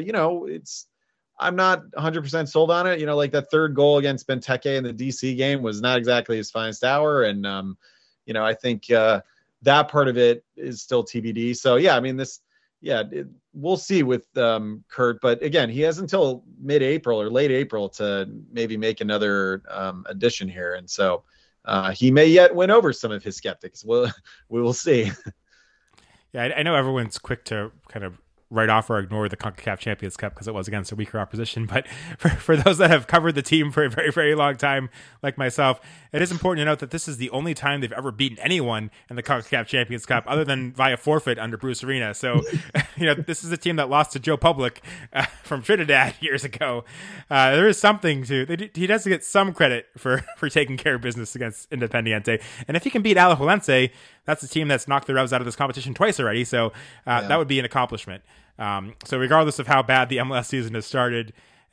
I'm not 100% sold on it. Like that third goal against Benteke in the DC game was not exactly his finest hour. And, I think that part of it is still TBD. So, yeah, I mean, we'll see with Kurt. But again, he has until mid-April or late April to maybe make another addition here. And so he may yet win over some of his skeptics. We will see. Yeah, I know everyone's quick to kind of write off or ignore the CONCACAF Champions Cup because it was against a weaker opposition. But for those that have covered the team for a very, very long time, like myself, it is important to note that this is the only time they've ever beaten anyone in the CONCACAF Champions Cup other than via forfeit under Bruce Arena. So, this is a team that lost to Joe Public from Trinidad years ago. There is something he does get some credit for taking care of business against Independiente. And if he can beat Alajuelense, that's a team that's knocked the Revs out of this competition twice already. So that would be an accomplishment. So regardless of how bad the MLS season has started,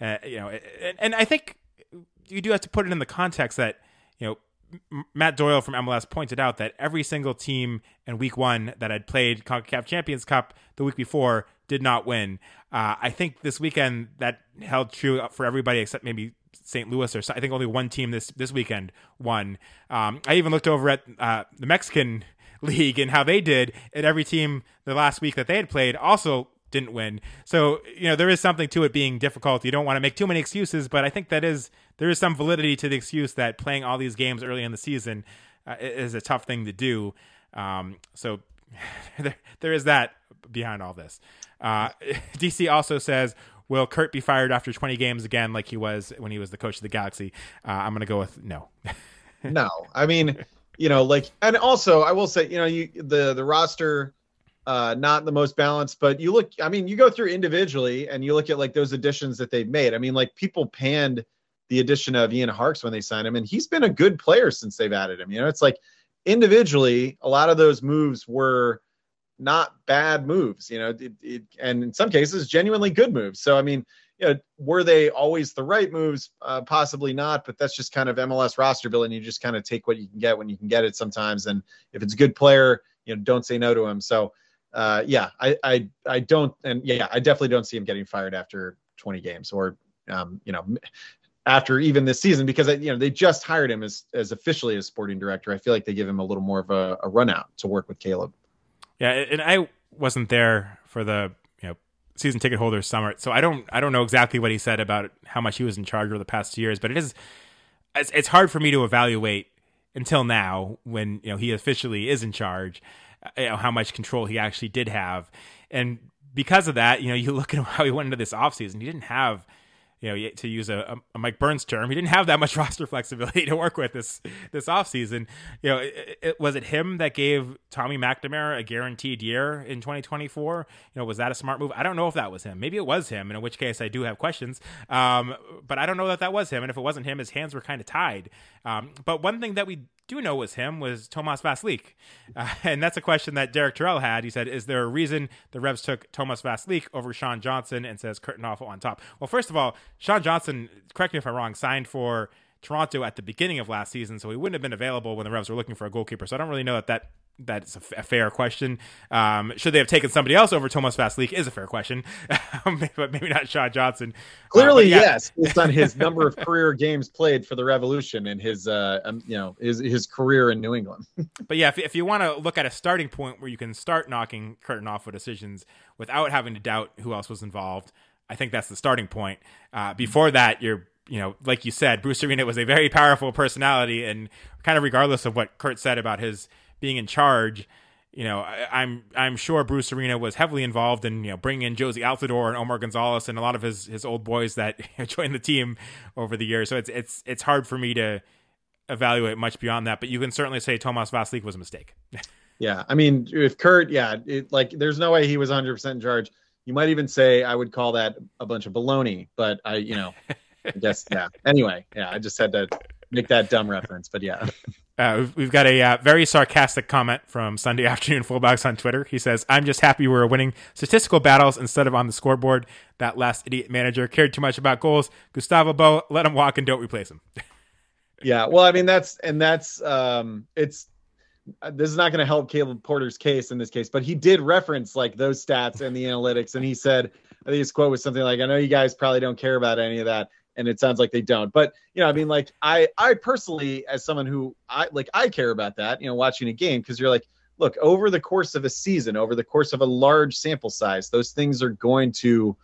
and I think you do have to put it in the context that, Matt Doyle from MLS pointed out that every single team in week one that had played CONCACAF Champions Cup the week before did not win. I think this weekend that held true for everybody except maybe St. Louis, or I think only one team this weekend won. I even looked over at the Mexican League and how they did, and every team the last week that they had played also didn't win. So, there is something to it being difficult. You don't want to make too many excuses, but I think there is some validity to the excuse that playing all these games early in the season is a tough thing to do. So there is that behind all this. DC also says, will Kurt be fired after 20 games again like he was when he was the coach of the Galaxy? I'm going to go with no. No. I mean, and also I will say, the roster, not the most balanced, but you go through individually and you look at like those additions that they've made. I mean, like people panned the addition of Ian Harkes when they signed him, and he's been a good player since they've added him. It's like individually, a lot of those moves were not bad moves, and in some cases genuinely good moves. So, I mean, were they always the right moves? Possibly not, but that's just kind of MLS roster building. You just kind of take what you can get when you can get it sometimes. And if it's a good player, don't say no to him. So, I don't, and I definitely don't see him getting fired after 20 games or, after even this season, because they just hired him as officially as sporting director. I feel like they give him a little more of a run out to work with Caleb. Yeah, and I wasn't there for the season ticket holders summer, so I don't know exactly what he said about how much he was in charge over the past 2 years. But it's hard for me to evaluate until now when he officially is in charge, how much control he actually did have, and because of that, you look at how he went into this offseason. He didn't have, to use a Mike Burns term, he didn't have that much roster flexibility to work with this offseason. Was it him that gave Tommy McNamara a guaranteed year in 2024? Was that a smart move? I don't know if that was him. Maybe it was him, in which case I do have questions. But I don't know that was him. And if it wasn't him, his hands were kind of tied. But one thing that we do know was him was Tomas Vaslik. And that's a question that Derek Terrell had. He said, is there a reason the Revs took Tomas Vaslik over Sean Johnson, and says Kurt Knoffel on top? Well, first of all, Sean Johnson, correct me if I'm wrong, signed for Toronto at the beginning of last season, so he wouldn't have been available when the Revs were looking for a goalkeeper. So I don't really know that's a fair question. Should they have taken somebody else over Tomas Vaslik is a fair question, but maybe not Sean Johnson. Clearly, yes, based on his number of career games played for the Revolution and his his career in New England. But yeah, if you want to look at a starting point where you can start knocking Curtin off with decisions without having to doubt who else was involved, I think that's the starting point. Before that, you're like you said, Bruce Arena was a very powerful personality, and kind of regardless of what Kurt said about his being in charge, I'm sure Bruce Arena was heavily involved in bringing in Josie Altidore and Omar Gonzalez and a lot of his old boys that joined the team over the years. So it's hard for me to evaluate much beyond that, but you can certainly say Tomas Vaslik was a mistake. Yeah, I mean, if Kurt, there's no way he was 100% in charge. You might even say I would call that a bunch of baloney, but I guess, yeah. Anyway, yeah, I just had to make that dumb reference, but yeah. We've got a very sarcastic comment from Sunday Afternoon Fullbacks on Twitter. He says, I'm just happy we're winning statistical battles instead of on the scoreboard. That last idiot manager cared too much about goals. Gustavo Bo, let him walk and don't replace him. Yeah, well, I mean, it's this is not going to help Caleb Porter's case in this case, but he did reference like those stats and the analytics. And he said, I think his quote was something like, I know you guys probably don't care about any of that. And it sounds like they don't, but I mean, like I personally, as someone who I care about that, watching a game, because you're like, look, over the course of a season, over the course of a large sample size, those things are going to,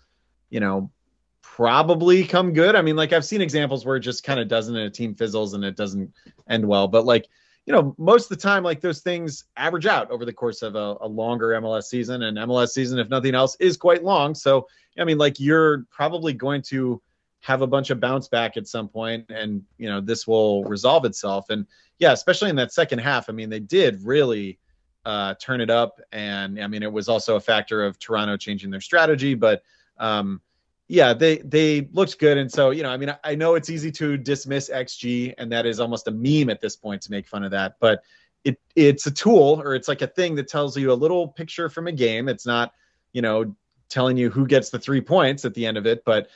probably come good. I mean, like I've seen examples where it just kind of doesn't, and a team fizzles and it doesn't end well, but like, most of the time, like those things average out over the course of a longer MLS season, and MLS season, if nothing else, is quite long. So, I mean, like you're probably going to have a bunch of bounce back at some point, and, this will resolve itself. And yeah, especially in that second half, I mean, they did really turn it up. And I mean, it was also a factor of Toronto changing their strategy, but yeah, they looked good. And so, I mean, I know it's easy to dismiss XG, and that is almost a meme at this point to make fun of that, but it's a tool, or it's like a thing that tells you a little picture from a game. It's not, telling you who gets the 3 points at the end of it, but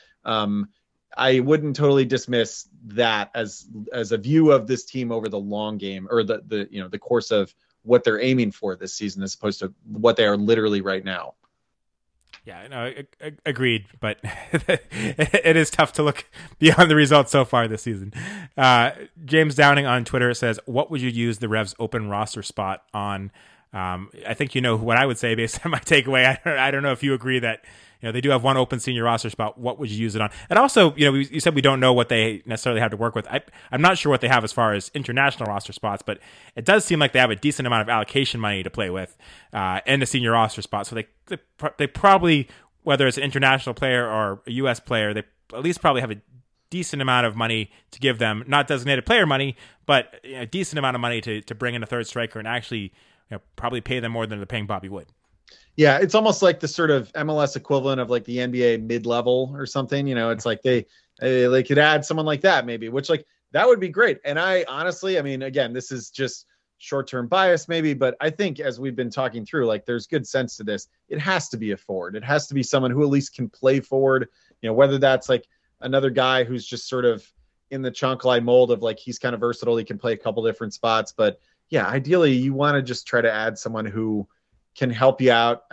I wouldn't totally dismiss that as a view of this team over the long game, or the course of what they're aiming for this season, as opposed to what they are literally right now. Yeah, no, agreed. But it is tough to look beyond the results so far this season. James Downing on Twitter says, what would you use the Revs open roster spot on? I think what I would say based on my takeaway. I don't know if you agree that they do have one open senior roster spot. What would you use it on? And also, you said we don't know what they necessarily have to work with. I'm not sure what they have as far as international roster spots, but it does seem like they have a decent amount of allocation money to play with, and a senior roster spot. So they probably, whether it's an international player or a U.S. player, they at least probably have a decent amount of money to give them, not designated player money, but a decent amount of money to bring in a third striker and actually probably pay them more than they're paying Bobby Wood. Yeah, it's almost like the sort of MLS equivalent of like the NBA mid-level or something. It's like they could add someone like that maybe, which like that would be great. And I honestly, I mean, again, this is just short-term bias maybe, but I think as we've been talking through, like there's good sense to this. It has to be a forward. It has to be someone who at least can play forward, whether that's like another guy who's just sort of in the Chancalay mold of like, he's kind of versatile. He can play a couple different spots, but yeah, ideally you want to just try to add someone who can help you out,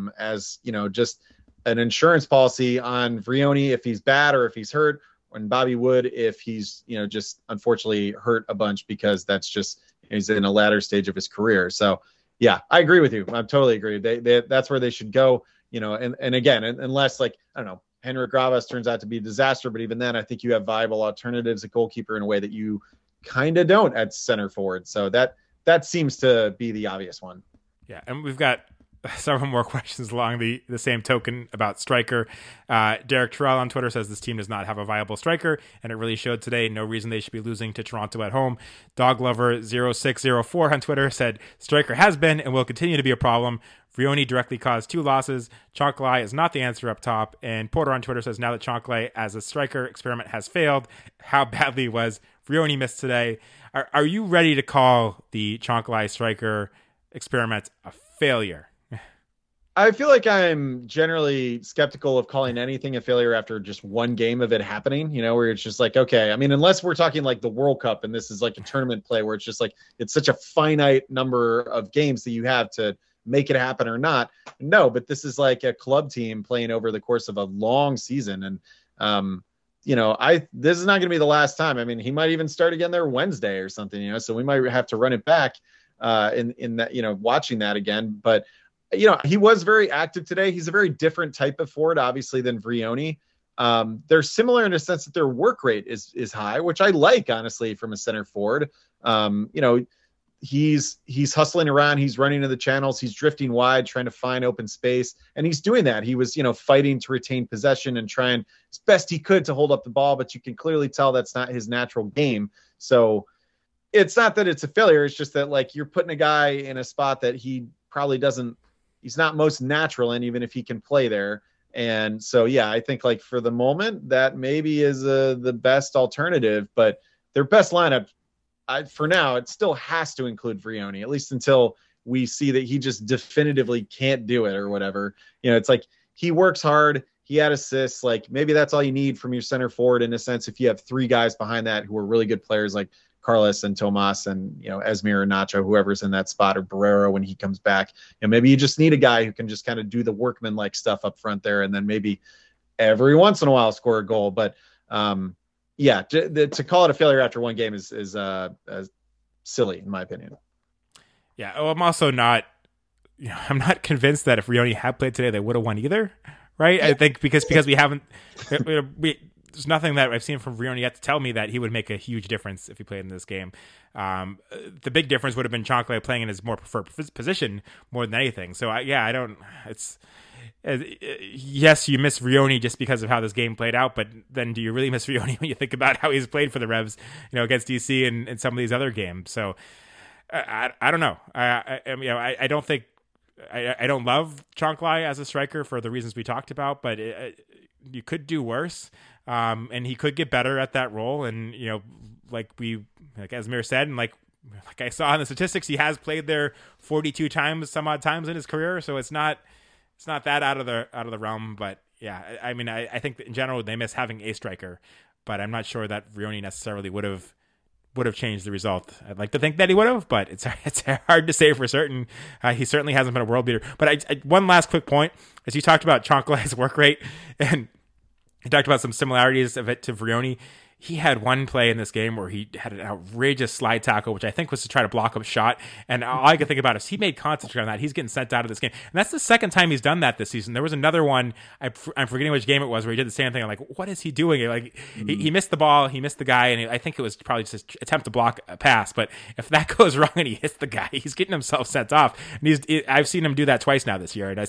as just an insurance policy on Vrioni if he's bad or if he's hurt, and Bobby Wood if he's just unfortunately hurt a bunch, because that's just he's in a latter stage of his career. So yeah, I agree with you. I totally agree. That's where they should go. And again, unless like I don't know, Henrik Gravas turns out to be a disaster, but even then, I think you have viable alternatives at goalkeeper in a way that you kind of don't at center forward. So that seems to be the obvious one. Yeah, and we've got several more questions along the same token about striker. Derek Terrell on Twitter says this team does not have a viable striker, and it really showed today. No reason they should be losing to Toronto at home. Doglover0604 on Twitter said striker has been and will continue to be a problem. Vrioni directly caused 2 losses. Chancalay is not the answer up top. And Porter on Twitter says now that Chancalay as a striker experiment has failed, how badly was Vrioni missed today? Are you ready to call the Chancalay striker experiment a failure? I feel like I'm generally skeptical of calling anything a failure after just one game of it happening, where it's just like, okay, I mean, unless we're talking like the World Cup and this is like a tournament play where it's just like, it's such a finite number of games that you have to make it happen or not. No, but this is like a club team playing over the course of a long season. And, this is not going to be the last time. I mean, he might even start again there Wednesday or something, so we might have to run it back in that, watching that again. But, he was very active today. He's a very different type of forward, obviously, than Vrioni. They're similar in a sense that their work rate is high, which I like, honestly, from a center forward. He's hustling around. He's running to the channels. He's drifting wide, trying to find open space. And he's doing that. He was, fighting to retain possession and trying as best he could to hold up the ball, but you can clearly tell that's not his natural game. So it's not that it's a failure. It's just that like you're putting a guy in a spot that he probably he's not most natural in, even if he can play there. And so, yeah, I think like for the moment that maybe is the best alternative, but their best lineup for now, it still has to include Vrioni, at least until we see that he just definitively can't do it or whatever. It's like he works hard. He had assists. Like maybe that's all you need from your center forward in a sense. If you have 3 guys behind that who are really good players like Carlos and Tomas and, Esmir or Nacho, whoever's in that spot, or Barrero when he comes back. Maybe you just need a guy who can just kind of do the workman-like stuff up front there, and then maybe every once in a while score a goal. But to call it a failure after one game is silly in my opinion. Yeah, I'm also not, I'm not convinced that if Vrioni had played today, they would have won either, right? Yeah. I think because we haven't, there's nothing that I've seen from Vrioni yet to tell me that he would make a huge difference if he played in this game. The big difference would have been Chancellor playing in his more preferred position more than anything. So yes, you miss Vrioni just because of how this game played out, but then do you really miss Vrioni when you think about how he's played for the Revs, against DC and some of these other games? So I don't know. I don't think I don't love Chancellor as a striker for the reasons we talked about, but you could do worse, and he could get better at that role. And like Esmir said, and like I saw in the statistics, he has played there 42 times, some odd times in his career, so it's not that out of the realm. But yeah, I mean, I think that in general they miss having a striker, but I'm not sure that Vrioni necessarily would have changed the result. I'd like to think that he would have, but it's hard to say for certain. He certainly hasn't been a world beater. But one last quick point, as you talked about Chancellor's work rate, and you talked about some similarities of it to Vrioni. He had one play in this game where he had an outrageous slide tackle, which I think was to try to block up a shot. And all I could think about is he made concentrate on that. He's getting sent out of this game. And that's the second time he's done that this season. There was another one, I'm forgetting which game it was, where he did the same thing. I'm like, what is he doing? Like, he missed the ball, he missed the guy, and I think it was probably just an attempt to block a pass. But if that goes wrong and he hits the guy, he's getting himself sent off. And I've seen him do that twice now this year. And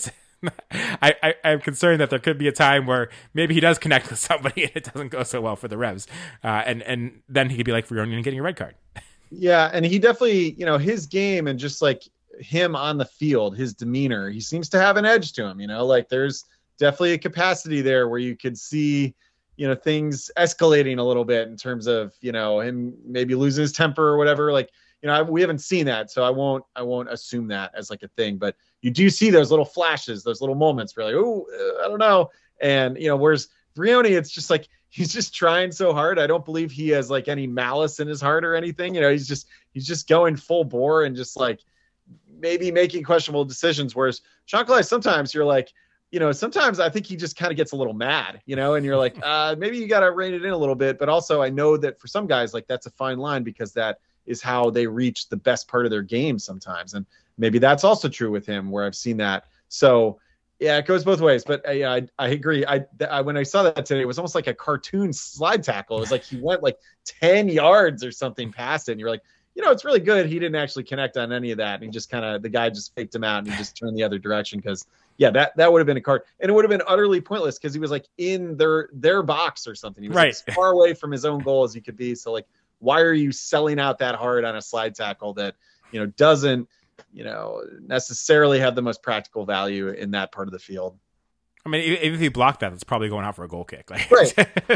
I'm concerned that there could be a time where maybe he does connect with somebody and it doesn't go so well for the Revs. And then he could be like Vrioni and getting a red card. Yeah, and he definitely, his game and just like him on the field, his demeanor, he seems to have an edge to him, like there's definitely a capacity there where you could see, things escalating a little bit in terms of, him maybe losing his temper or whatever. Like, we haven't seen that, so I won't assume that as like a thing, but you do see those little flashes, those little moments where like, I don't know. And, whereas Vrioni, it's just like, he's just trying so hard. I don't believe he has like any malice in his heart or anything. He's just going full bore and just like maybe making questionable decisions. Whereas Chancellor, sometimes you're like, sometimes I think he just kind of gets a little mad, and you're like, maybe you got to rein it in a little bit. But also I know that for some guys, like that's a fine line because that is how they reach the best part of their game sometimes. And maybe that's also true with him where I've seen that. So yeah, it goes both ways, but I agree. When I saw that today, it was almost like a cartoon slide tackle. It was like he went like 10 yards or something past it. And you're like, it's really good. He didn't actually connect on any of that. And he just the guy just faked him out and he just turned the other direction. Cause yeah, that would have been a card, and it would have been utterly pointless because he was like in their box or something. He was like as far away from his own goal as he could be. So like, why are you selling out that hard on a slide tackle that, doesn't, necessarily have the most practical value in that part of the field? I mean, even if you block that, it's probably going out for a goal kick. Like, right.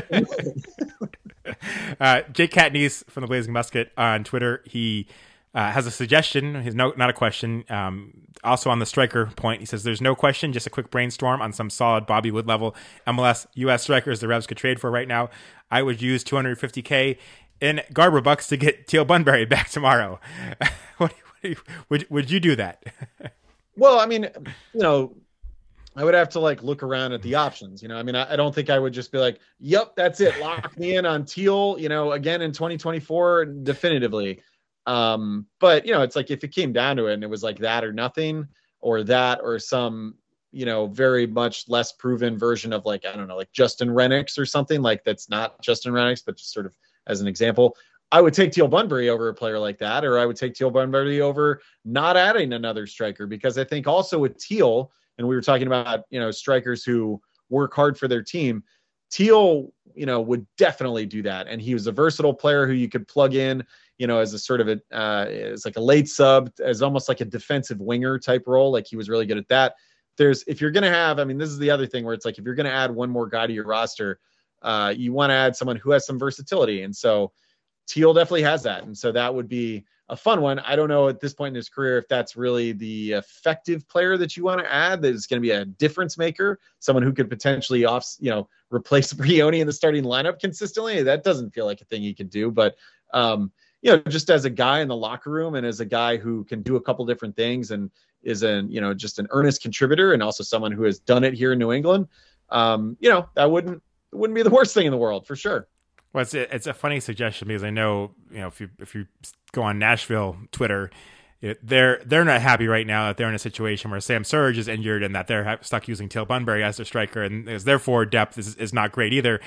Jake Katniss from the Blazing Musket on Twitter, he has a suggestion. He's not a question. Also on the striker point, he says, there's no question, just a quick brainstorm on some solid Bobby Wood level MLS U.S. strikers the Revs could trade for right now. I would use $250K in Garber bucks to get Teal Bunbury back tomorrow. Would you do that? Well, I mean, I would have to like look around at the options. I mean, I don't think I would just be like, yep, that's it. Lock me in on Teal, again in 2024 definitively. But it's like if it came down to it and it was like that or nothing, or that or some, very much less proven version of like, I don't know, like Justin Rennicks or something like that's not Justin Rennicks, but just sort of as an example, I would take Teal Bunbury over a player like that, or I would take Teal Bunbury over not adding another striker, because I think also with Teal, and we were talking about, strikers who work hard for their team, Teal, would definitely do that. And he was a versatile player who you could plug in, as a sort of as like a late sub, as almost like a defensive winger type role. Like he was really good at that. If you're going to have, I mean, this is the other thing where it's like, if you're going to add one more guy to your roster, you want to add someone who has some versatility. And so Teal definitely has that. And so that would be a fun one. I don't know at this point in his career if that's really the effective player that you want to add, that is going to be a difference maker, someone who could potentially replace Vrioni in the starting lineup consistently. That doesn't feel like a thing he could do. But just as a guy in the locker room and as a guy who can do a couple different things and is just an earnest contributor and also someone who has done it here in New England, that wouldn't be the worst thing in the world for sure. Well, it's a funny suggestion because I know, if you go on Nashville Twitter, they're not happy right now that they're in a situation where Sam Surge is injured and that they're stuck using Teal Bunbury as their striker, and therefore depth is not great either.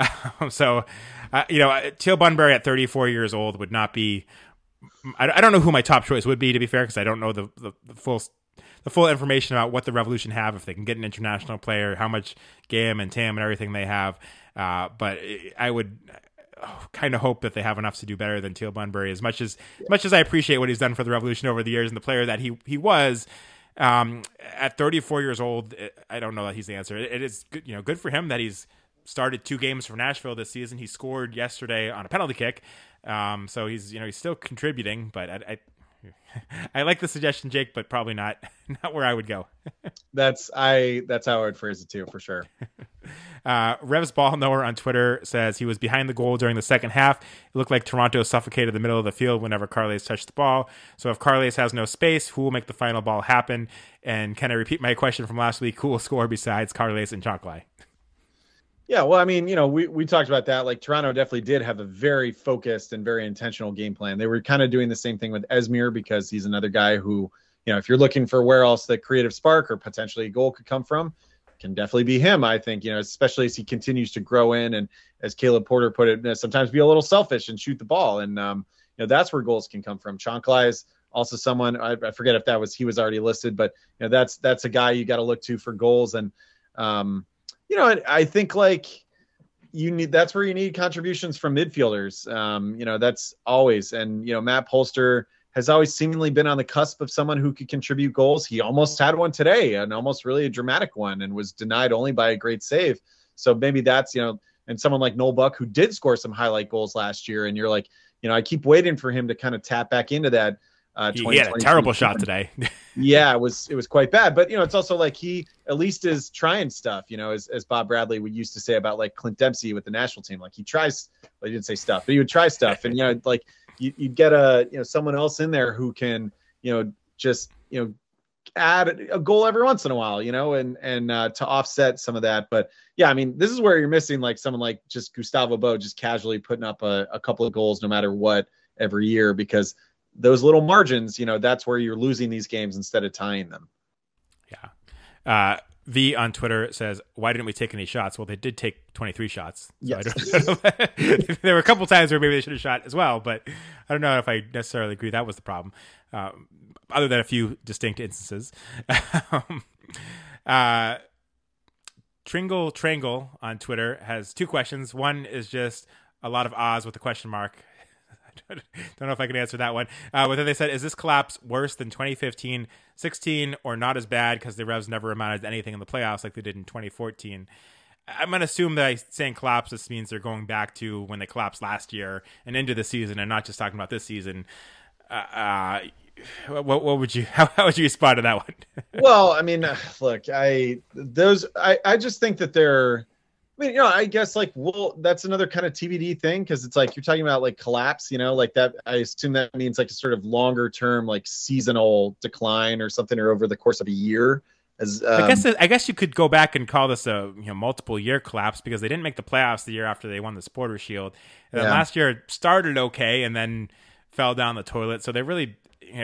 Teal Bunbury at 34 years old would not be. I don't know who my top choice would be, to be fair, because I don't know the full information about what the Revolution have, if they can get an international player, how much GAM and TAM and everything they have. But I would kind of hope that they have enough to do better than Teal Bunbury. As much as I appreciate what he's done for the Revolution over the years and the player that he was, at 34 years old, I don't know that he's the answer. It is good, good for him that he's started 2 games for Nashville this season. He scored yesterday on a penalty kick, so he's still contributing. But I like the suggestion, Jake, but probably not where I would go. That's how I would phrase it too, for sure. Revs Ball Knower on Twitter says he was behind the goal during the second half. It looked like Toronto suffocated the middle of the field whenever Carles touched the ball. So if Carles has no space, who will make the final ball happen? And can I repeat my question from last week? Who will score besides Carles and Chanclay? Yeah, well, I mean, we talked about that. Like, Toronto definitely did have a very focused and very intentional game plan. They were kind of doing the same thing with Esmir because he's another guy who, if you're looking for where else the creative spark or potentially a goal could come from, can definitely be him, I think, especially as he continues to grow in and, as Caleb Porter put it, sometimes be a little selfish and shoot the ball. And, that's where goals can come from. Chanclay is also someone, I forget if he was already listed, but, that's a guy you got to look to for goals. And, I think that's where you need contributions from midfielders. That's always, and, Matt Polster has always seemingly been on the cusp of someone who could contribute goals. He almost had one today, and almost really a dramatic one, and was denied only by a great save. So maybe that's, and someone like Noel Buck, who did score some highlight goals last year. And you're like, I keep waiting for him to kind of tap back into that. He had a terrible shot today. Yeah, it was quite bad. But, it's also like he at least is trying stuff, as Bob Bradley would used to say about like Clint Dempsey with the national team. Like he tries, well, he didn't say stuff, but he would try stuff. And, you'd get someone else in there who can, just, add a goal every once in a while, and to offset some of that. But yeah, I mean, this is where you're missing like someone like just Gustavo Bo just casually putting up a couple of goals no matter what every year, because those little margins, that's where you're losing these games instead of tying them. Yeah. V on Twitter says, why didn't we take any shots? Well, they did take 23 shots. So yes. There were a couple times where maybe they should have shot as well, but I don't know if I necessarily agree that was the problem, other than a few distinct instances. Tringle on Twitter has 2 questions. One is just a lot of Oz with a question mark. Don't know if I can answer that one. But then they said, is this collapse worse than 2015-16 or not as bad because the Revs never amounted to anything in the playoffs like they did in 2014? I'm going to assume that saying collapse just means they're going back to when they collapsed last year and into the season and not just talking about this season. What would you, how would you respond to that one? Well, I mean, look, I just think that they're, I mean, I guess that's another kind of TBD thing. Cause it's like, you're talking about like collapse, like that, I assume that means like a sort of longer term, like seasonal decline or something, or over the course of a year. I guess you could go back and call this a multiple year collapse because they didn't make the playoffs the year after they won the Supporters Shield. And then last year it started okay and then fell down the toilet. So they really,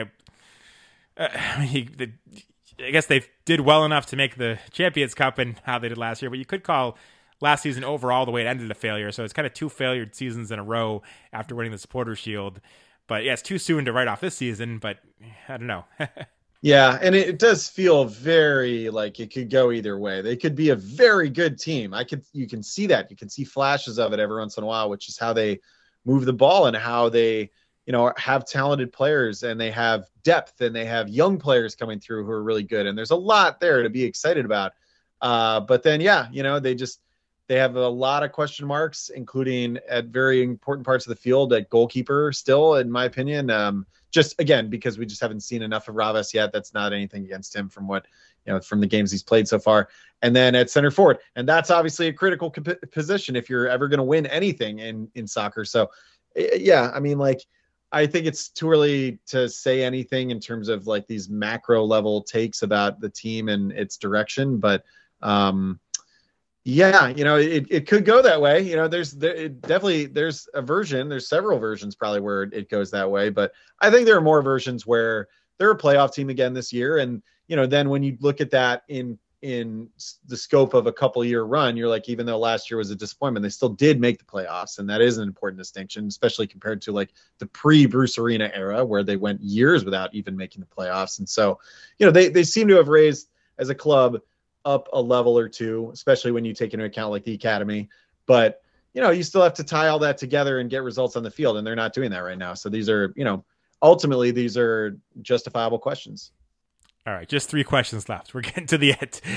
I guess they did well enough to make the Champions Cup and how they did last year, but you could call last season overall the way it ended a failure. So it's kind of 2 failed seasons in a row after winning the Supporters Shield. But yeah, it's too soon to write off this season, but I don't know. Yeah, and it does feel very like it could go either way. They could be a very good team. You can see that. You can see flashes of it every once in a while, which is how they move the ball and how they, have talented players and they have depth and they have young players coming through who are really good. And there's a lot there to be excited about. But then, they have a lot of question marks, including at very important parts of the field at goalkeeper still, in my opinion. Just again, because we just haven't seen enough of Ravas yet. That's not anything against him from what, from the games he's played so far. And then at center forward, and that's obviously a critical position if you're ever going to win anything in soccer. So yeah, I mean, like, I think it's too early to say anything in terms of like these macro level takes about the team and its direction. But yeah, it could go that way. There's several versions probably where it goes that way. But I think there are more versions where they're a playoff team again this year. And, then when you look at that in the scope of a couple year run, you're like, even though last year was a disappointment, they still did make the playoffs. And that is an important distinction, especially compared to like the pre-Bruce Arena era where they went years without even making the playoffs. And so, they seem to have raised as a club up a level or two, especially when you take into account like the academy. But, you still have to tie all that together and get results on the field. And they're not doing that right now. So these are, ultimately, these are justifiable questions. All right, just 3 questions left. We're getting to the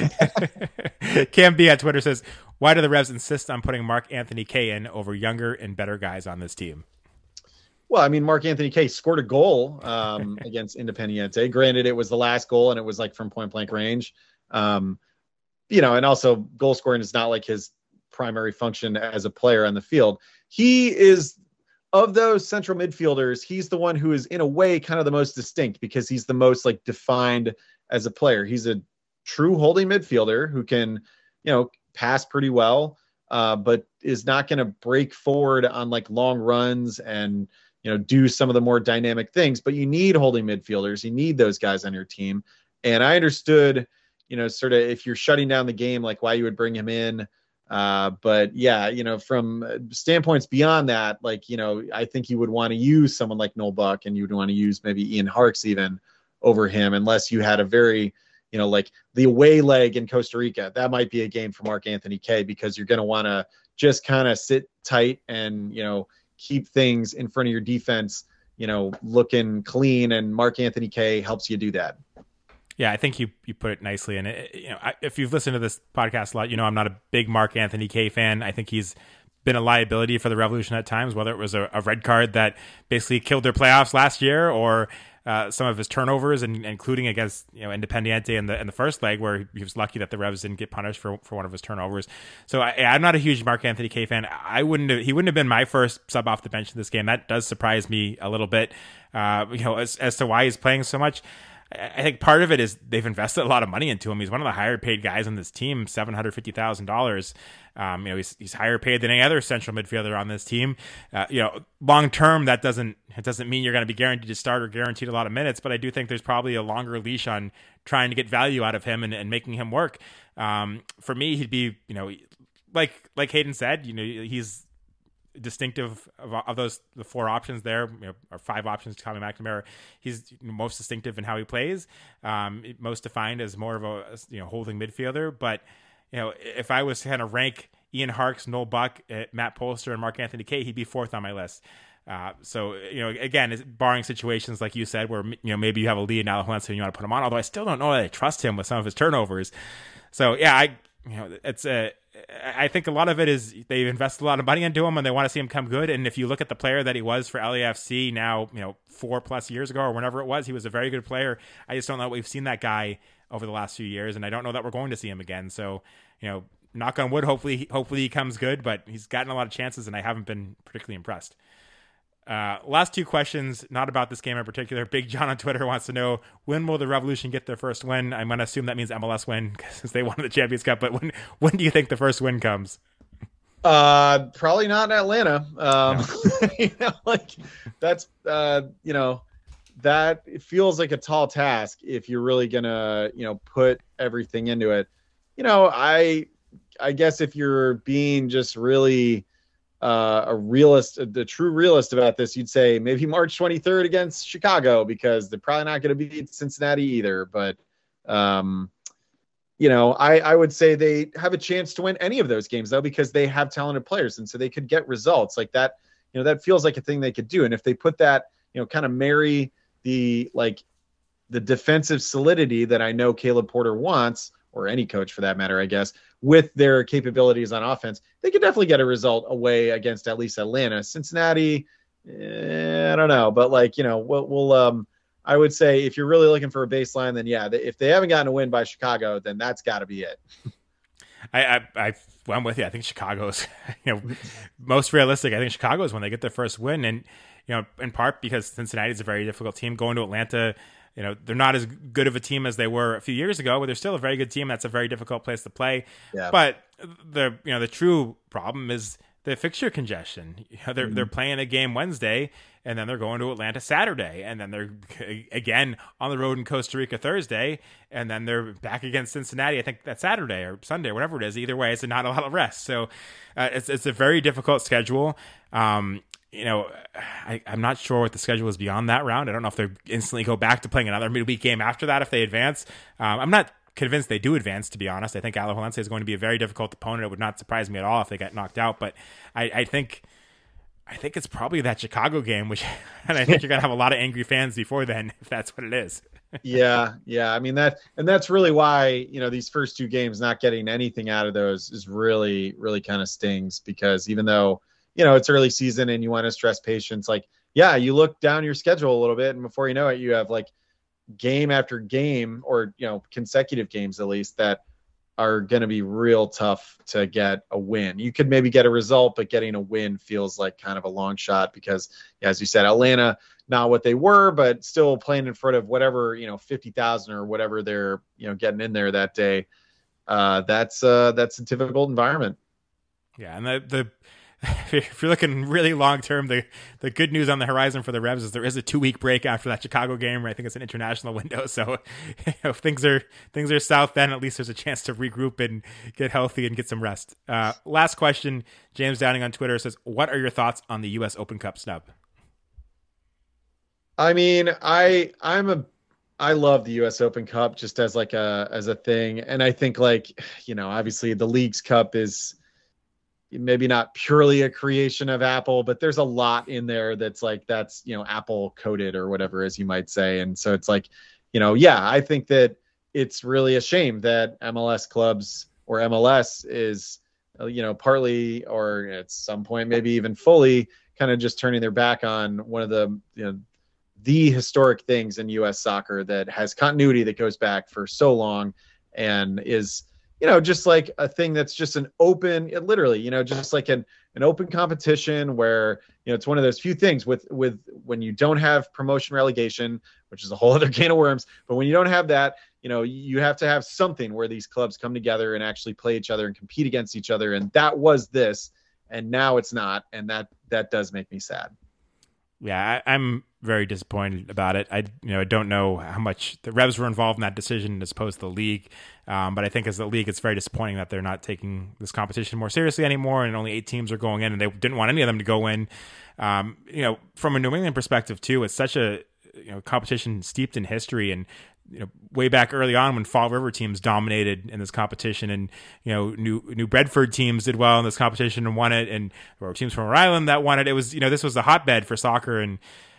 end. Cam B at Twitter says, why do the Revs insist on putting Mark Anthony Kaye in over younger and better guys on this team? Well, I mean, Mark Anthony Kaye scored a goal against Independiente. Granted, it was the last goal and it was like from point blank range. And also goal scoring is not like his primary function as a player on the field. He is, of those central midfielders, he's the one who is in a way kind of the most distinct because he's the most like defined as a player. He's a true holding midfielder who can, pass pretty well, but is not going to break forward on like long runs and, do some of the more dynamic things. But you need holding midfielders. You need those guys on your team. And I understood, sort of if you're shutting down the game, like why you would bring him in. But yeah, from standpoints beyond that, like, I think you would want to use someone like Noel Buck and you would want to use maybe Ian Harkes even over him, unless you had a very, like the away leg in Costa Rica. That might be a game for Mark Anthony Kaye because you're going to want to just kind of sit tight and, keep things in front of your defense, looking clean. And Mark Anthony Kaye helps you do that. Yeah, I think you put it nicely. And if you've listened to this podcast a lot, I'm not a big Mark Anthony Kaye fan. I think he's been a liability for the Revolution at times, whether it was a red card that basically killed their playoffs last year or some of his turnovers, and including against Independiente in the first leg where he was lucky that the Revs didn't get punished for one of his turnovers. So I'm not a huge Mark Anthony Kaye fan. He wouldn't have been my first sub off the bench in this game. That does surprise me a little bit, as to why he's playing so much. I think part of it is they've invested a lot of money into him. He's one of the higher paid guys on this team, $750,000. He's higher paid than any other central midfielder on this team. Long term, it doesn't mean you're going to be guaranteed to start or guaranteed a lot of minutes, but I do think there's probably a longer leash on trying to get value out of him and making him work. For me, he'd be, like Hayden said, he's distinctive of the 4 options there, or 5 options. Tommy McNamara, he's most distinctive in how he plays, most defined as more of a holding midfielder. But if I was to kind of rank Ian Harkes, Noel Buck, Matt Polster, and Mark Anthony Kaye, he'd be 4th on my list. So again, barring situations like you said where maybe you have a lead in Alajuelense and you want to put him on, although I still don't know that I trust him with some of his turnovers. So yeah, I think a lot of it is they've invested a lot of money into him and they want to see him come good. And if you look at the player that he was for LAFC now, 4+ years ago or whenever it was, he was a very good player. I just don't know that we've seen that guy over the last few years, and I don't know that we're going to see him again. So, knock on wood, hopefully he comes good, but he's gotten a lot of chances and I haven't been particularly impressed. Last 2 questions, not about this game in particular. Big John on Twitter wants to know, when will the Revolution get their first win? I'm going to assume that means MLS win because they won the Champions Cup, but when do you think the first win comes? Probably not in Atlanta. That's, that it feels like a tall task if you're really going to, put everything into it. I guess if you're being just really a realist, the true realist about this, you'd say maybe March 23rd against Chicago, because they're probably not going to beat Cincinnati either. But, I would say they have a chance to win any of those games, though, because they have talented players. And so they could get results like that. That feels like a thing they could do. And if they put that, kind of marry the defensive solidity that I know Caleb Porter wants, or any coach for that matter, I guess, with their capabilities on offense, they could definitely get a result away against at least Atlanta. Cincinnati, I don't know, but we'll I would say if you're really looking for a baseline, then yeah, if they haven't gotten a win by Chicago, then that's got to be it. I'm with you. I think Chicago's, most realistic. I think Chicago is when they get their first win. And, in part because Cincinnati is a very difficult team. Going to Atlanta, they're not as good of a team as they were a few years ago, but they're still a very good team. That's a very difficult place to play. Yeah. But the true problem is the fixture congestion. They're playing a game Wednesday, and then they're going to Atlanta Saturday, and then they're again on the road in Costa Rica Thursday, and then they're back against Cincinnati. I think that's Saturday or Sunday, whatever it is. Either way, it's not a lot of rest. So it's a very difficult schedule. I'm not sure what the schedule is beyond that round. I don't know if they instantly go back to playing another midweek game after that if they advance. I'm not convinced they do advance, to be honest. I think Alajuelense is going to be a very difficult opponent. It would not surprise me at all if they got knocked out, but I think it's probably that Chicago game, and I think you're going to have a lot of angry fans before then, if that's what it is. Yeah. I mean, that's really why, these first two games, not getting anything out of those is really, really kind of stings, because even though, it's early season and you want to stress patience, you look down your schedule a little bit, and before you know it, you have game after game, or consecutive games at least, that are going to be real tough to get a win. You could maybe get a result, but getting a win feels like kind of a long shot because, as you said, Atlanta, not what they were, but still playing in front of whatever 50,000 or whatever they're getting in there that day. That's a difficult environment. Yeah, and if you're looking really long term, the good news on the horizon for the Revs is there is a 2-week break after that Chicago game, where I think it's an international window. So if things are south, then at least there's a chance to regroup and get healthy and get some rest. Last question, James Downing on Twitter says, "What are your thoughts on the U.S. Open Cup snub?" I mean, I love the U.S. Open Cup just as as a thing, and I think obviously the Leagues Cup is maybe not purely a creation of Apple, but there's a lot in there that's Apple coded or whatever, as you might say. And so it's I think that it's really a shame that MLS clubs, or MLS is, partly, or at some point, maybe even fully kind of just turning their back on one of the historic things in U.S. soccer that has continuity that goes back for so long and is, just like a thing that's just an open, literally, just like an open competition where, it's one of those few things with when you don't have promotion relegation, which is a whole other can of worms. But when you don't have that, you have to have something where these clubs come together and actually play each other and compete against each other. And that was this, and now it's not. And that does make me sad. Yeah, I'm very disappointed about it. I don't know how much the Revs were involved in that decision as opposed to the league. But I think as the league, it's very disappointing that they're not taking this competition more seriously anymore, and only 8 teams are going in, and they didn't want any of them to go in. From a New England perspective too, it's such a competition steeped in history, and way back early on when Fall River teams dominated in this competition, and New Bedford teams did well in this competition and won it, and there were teams from Rhode Island that won it. It was this was a hotbed for soccer, and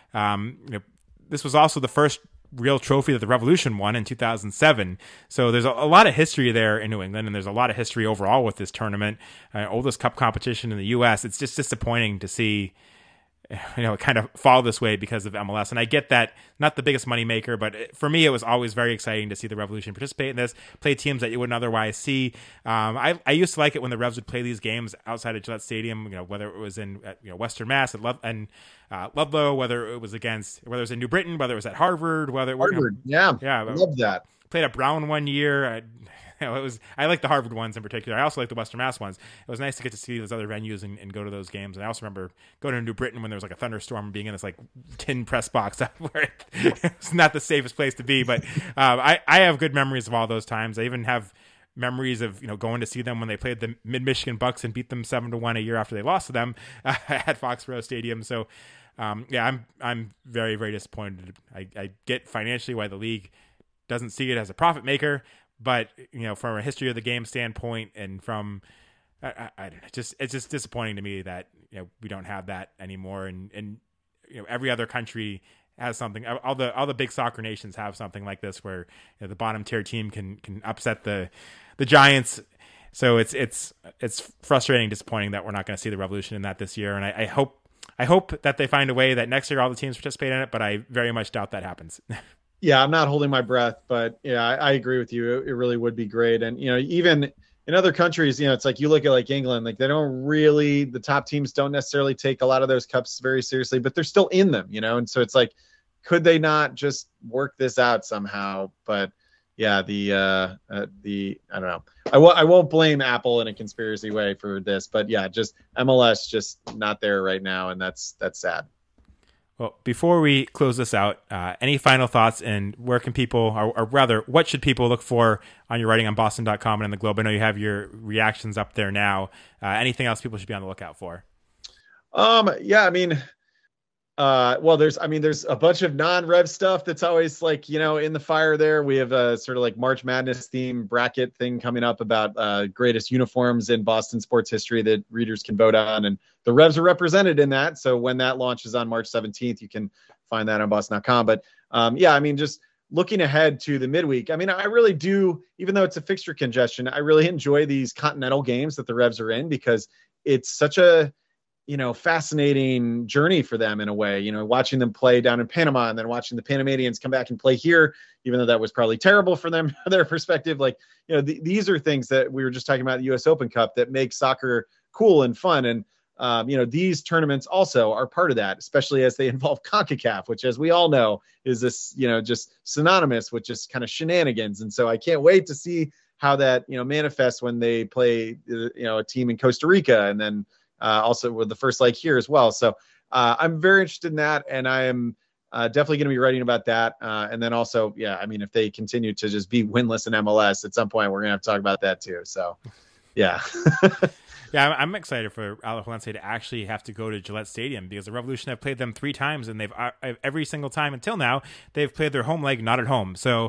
this was also the first real trophy that the Revolution won in 2007. So there's a lot of history there in New England, and there's a lot of history overall with this tournament, oldest cup competition in the U.S. It's just disappointing to see kind of fall this way because of MLS. And I get that, not the biggest money maker, but for me, it was always very exciting to see the Revolution participate in this, play teams that you wouldn't otherwise see. I used to like it when the Revs would play these games outside of Gillette Stadium, whether it was in Western Mass and Ludlow, whether it was in New Britain, whether it was at Harvard, Harvard. I love that. Played at Brown one year. I like the Harvard ones in particular. I also like the Western Mass ones. It was nice to get to see those other venues and go to those games. And I also remember going to New Britain when there was a thunderstorm and being in this tin press box where it's not the safest place to be. But I have good memories of all those times. I even have memories of going to see them when they played the Mid-Michigan Bucks and beat them 7-1 a year after they lost to them at Foxborough Stadium. So I'm very, very disappointed. I get financially why the league doesn't see it as a profit maker. But from a history of the game standpoint, and from I don't know, it's just disappointing to me that we don't have that anymore. And every other country has something. All the big soccer nations have something like this, where the bottom tier team can upset the giants. So it's frustrating, disappointing that we're not going to see the Revolution in that this year. And I hope that they find a way that next year all the teams participate in it. But I very much doubt that happens. Yeah, I'm not holding my breath, but yeah, I agree with you. It really would be great. And, even in other countries, it's like you look at like England, like the top teams don't necessarily take a lot of those cups very seriously, but they're still in them, and so it's like, could they not just work this out somehow? But yeah, I don't know. I won't blame Apple in a conspiracy way for this, but yeah, just MLS just not there right now, and that's sad. Well, before we close this out, any final thoughts, and where can people, or rather, what should people look for on your writing on Boston.com and in the Globe? I know you have your reactions up there now. Anything else people should be on the lookout for? Yeah, there's a bunch of non-Rev stuff that's always like, in the fire there. We have a sort of like March Madness theme bracket thing coming up about greatest uniforms in Boston sports history that readers can vote on. And the Revs are represented in that. So when that launches on March 17th, you can find that on Boston.com. But just looking ahead to the midweek, I really do, even though it's a fixture congestion, I really enjoy these continental games that the Revs are in, because it's such a, fascinating journey for them in a way, watching them play down in Panama and then watching the Panamanians come back and play here, even though that was probably terrible for them, their perspective. Like, these are things that we were just talking about the US Open Cup that make soccer cool and fun. And, these tournaments also are part of that, especially as they involve CONCACAF, which, as we all know, is this, just synonymous with just kind of shenanigans. And so I can't wait to see how that, manifests when they play, a team in Costa Rica, and then, also with the first leg here as well. So I'm very interested in that, and I am definitely going to be writing about that. And then also, if they continue to just be winless in MLS, at some point we're going to have to talk about that too. So, yeah. Yeah, I'm excited for Alajuelense to actually have to go to Gillette Stadium, because the Revolution have played them 3 times, and they've every single time until now they've played their home leg not at home. So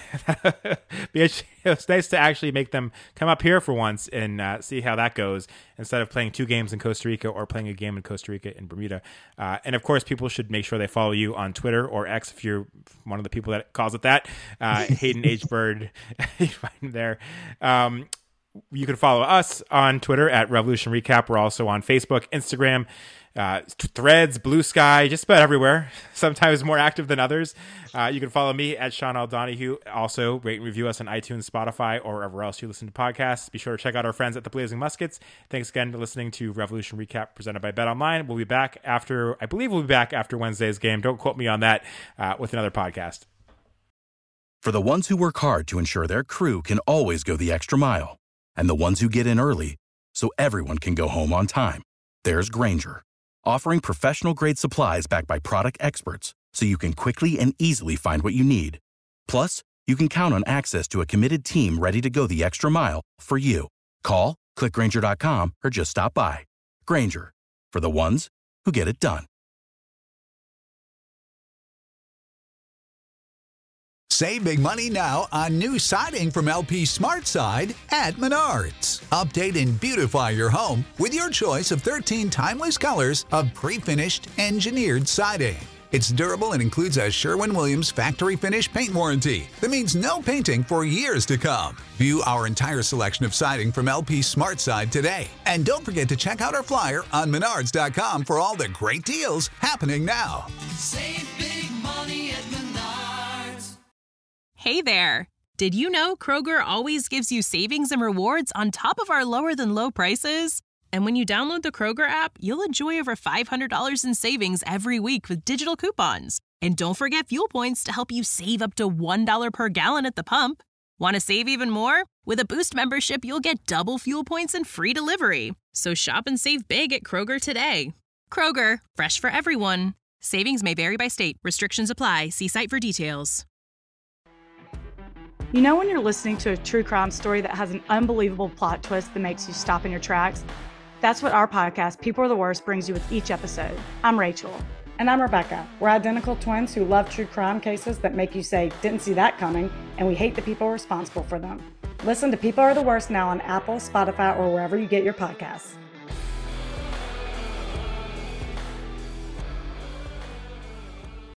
it's nice to actually make them come up here for once and see how that goes, instead of playing 2 games in Costa Rica or playing a game in Costa Rica and Bermuda. And of course, people should make sure they follow you on Twitter or X if you're one of the people that calls it that. Hayden H. Bird, you find him there. You can follow us on Twitter at Revolution Recap. We're also on Facebook, Instagram, Threads, Blue Sky, just about everywhere. Sometimes more active than others. You can follow me at Sean L. Donahue. Also, rate and review us on iTunes, Spotify, or wherever else you listen to podcasts. Be sure to check out our friends at the Blazing Muskets. Thanks again for listening to Revolution Recap presented by Bet Online. We'll be back after Wednesday's game. Don't quote me on that, with another podcast. For the ones who work hard to ensure their crew can always go the extra mile, and the ones who get in early so everyone can go home on time, there's Grainger, offering professional-grade supplies backed by product experts so you can quickly and easily find what you need. Plus, you can count on access to a committed team ready to go the extra mile for you. Call, click Grainger.com, or just stop by. Grainger, for the ones who get it done. Save big money now on new siding from LP SmartSide at Menards. Update and beautify your home with your choice of 13 timeless colors of pre-finished engineered siding. It's durable and includes a Sherwin-Williams factory finish paint warranty that means no painting for years to come. View our entire selection of siding from LP SmartSide today. And don't forget to check out our flyer on Menards.com for all the great deals happening now. Save big money at Menards. Hey there! Did you know Kroger always gives you savings and rewards on top of our lower than low prices? And when you download the Kroger app, you'll enjoy over $500 in savings every week with digital coupons. And don't forget fuel points to help you save up to $1 per gallon at the pump. Want to save even more? With a Boost membership, you'll get double fuel points and free delivery. So shop and save big at Kroger today. Kroger, fresh for everyone. Savings may vary by state. Restrictions apply. See site for details. You know when you're listening to a true crime story that has an unbelievable plot twist that makes you stop in your tracks? That's what our podcast, People Are the Worst, brings you with each episode. I'm Rachel. And I'm Rebecca. We're identical twins who love true crime cases that make you say, didn't see that coming, and we hate the people responsible for them. Listen to People Are the Worst now on Apple, Spotify, or wherever you get your podcasts.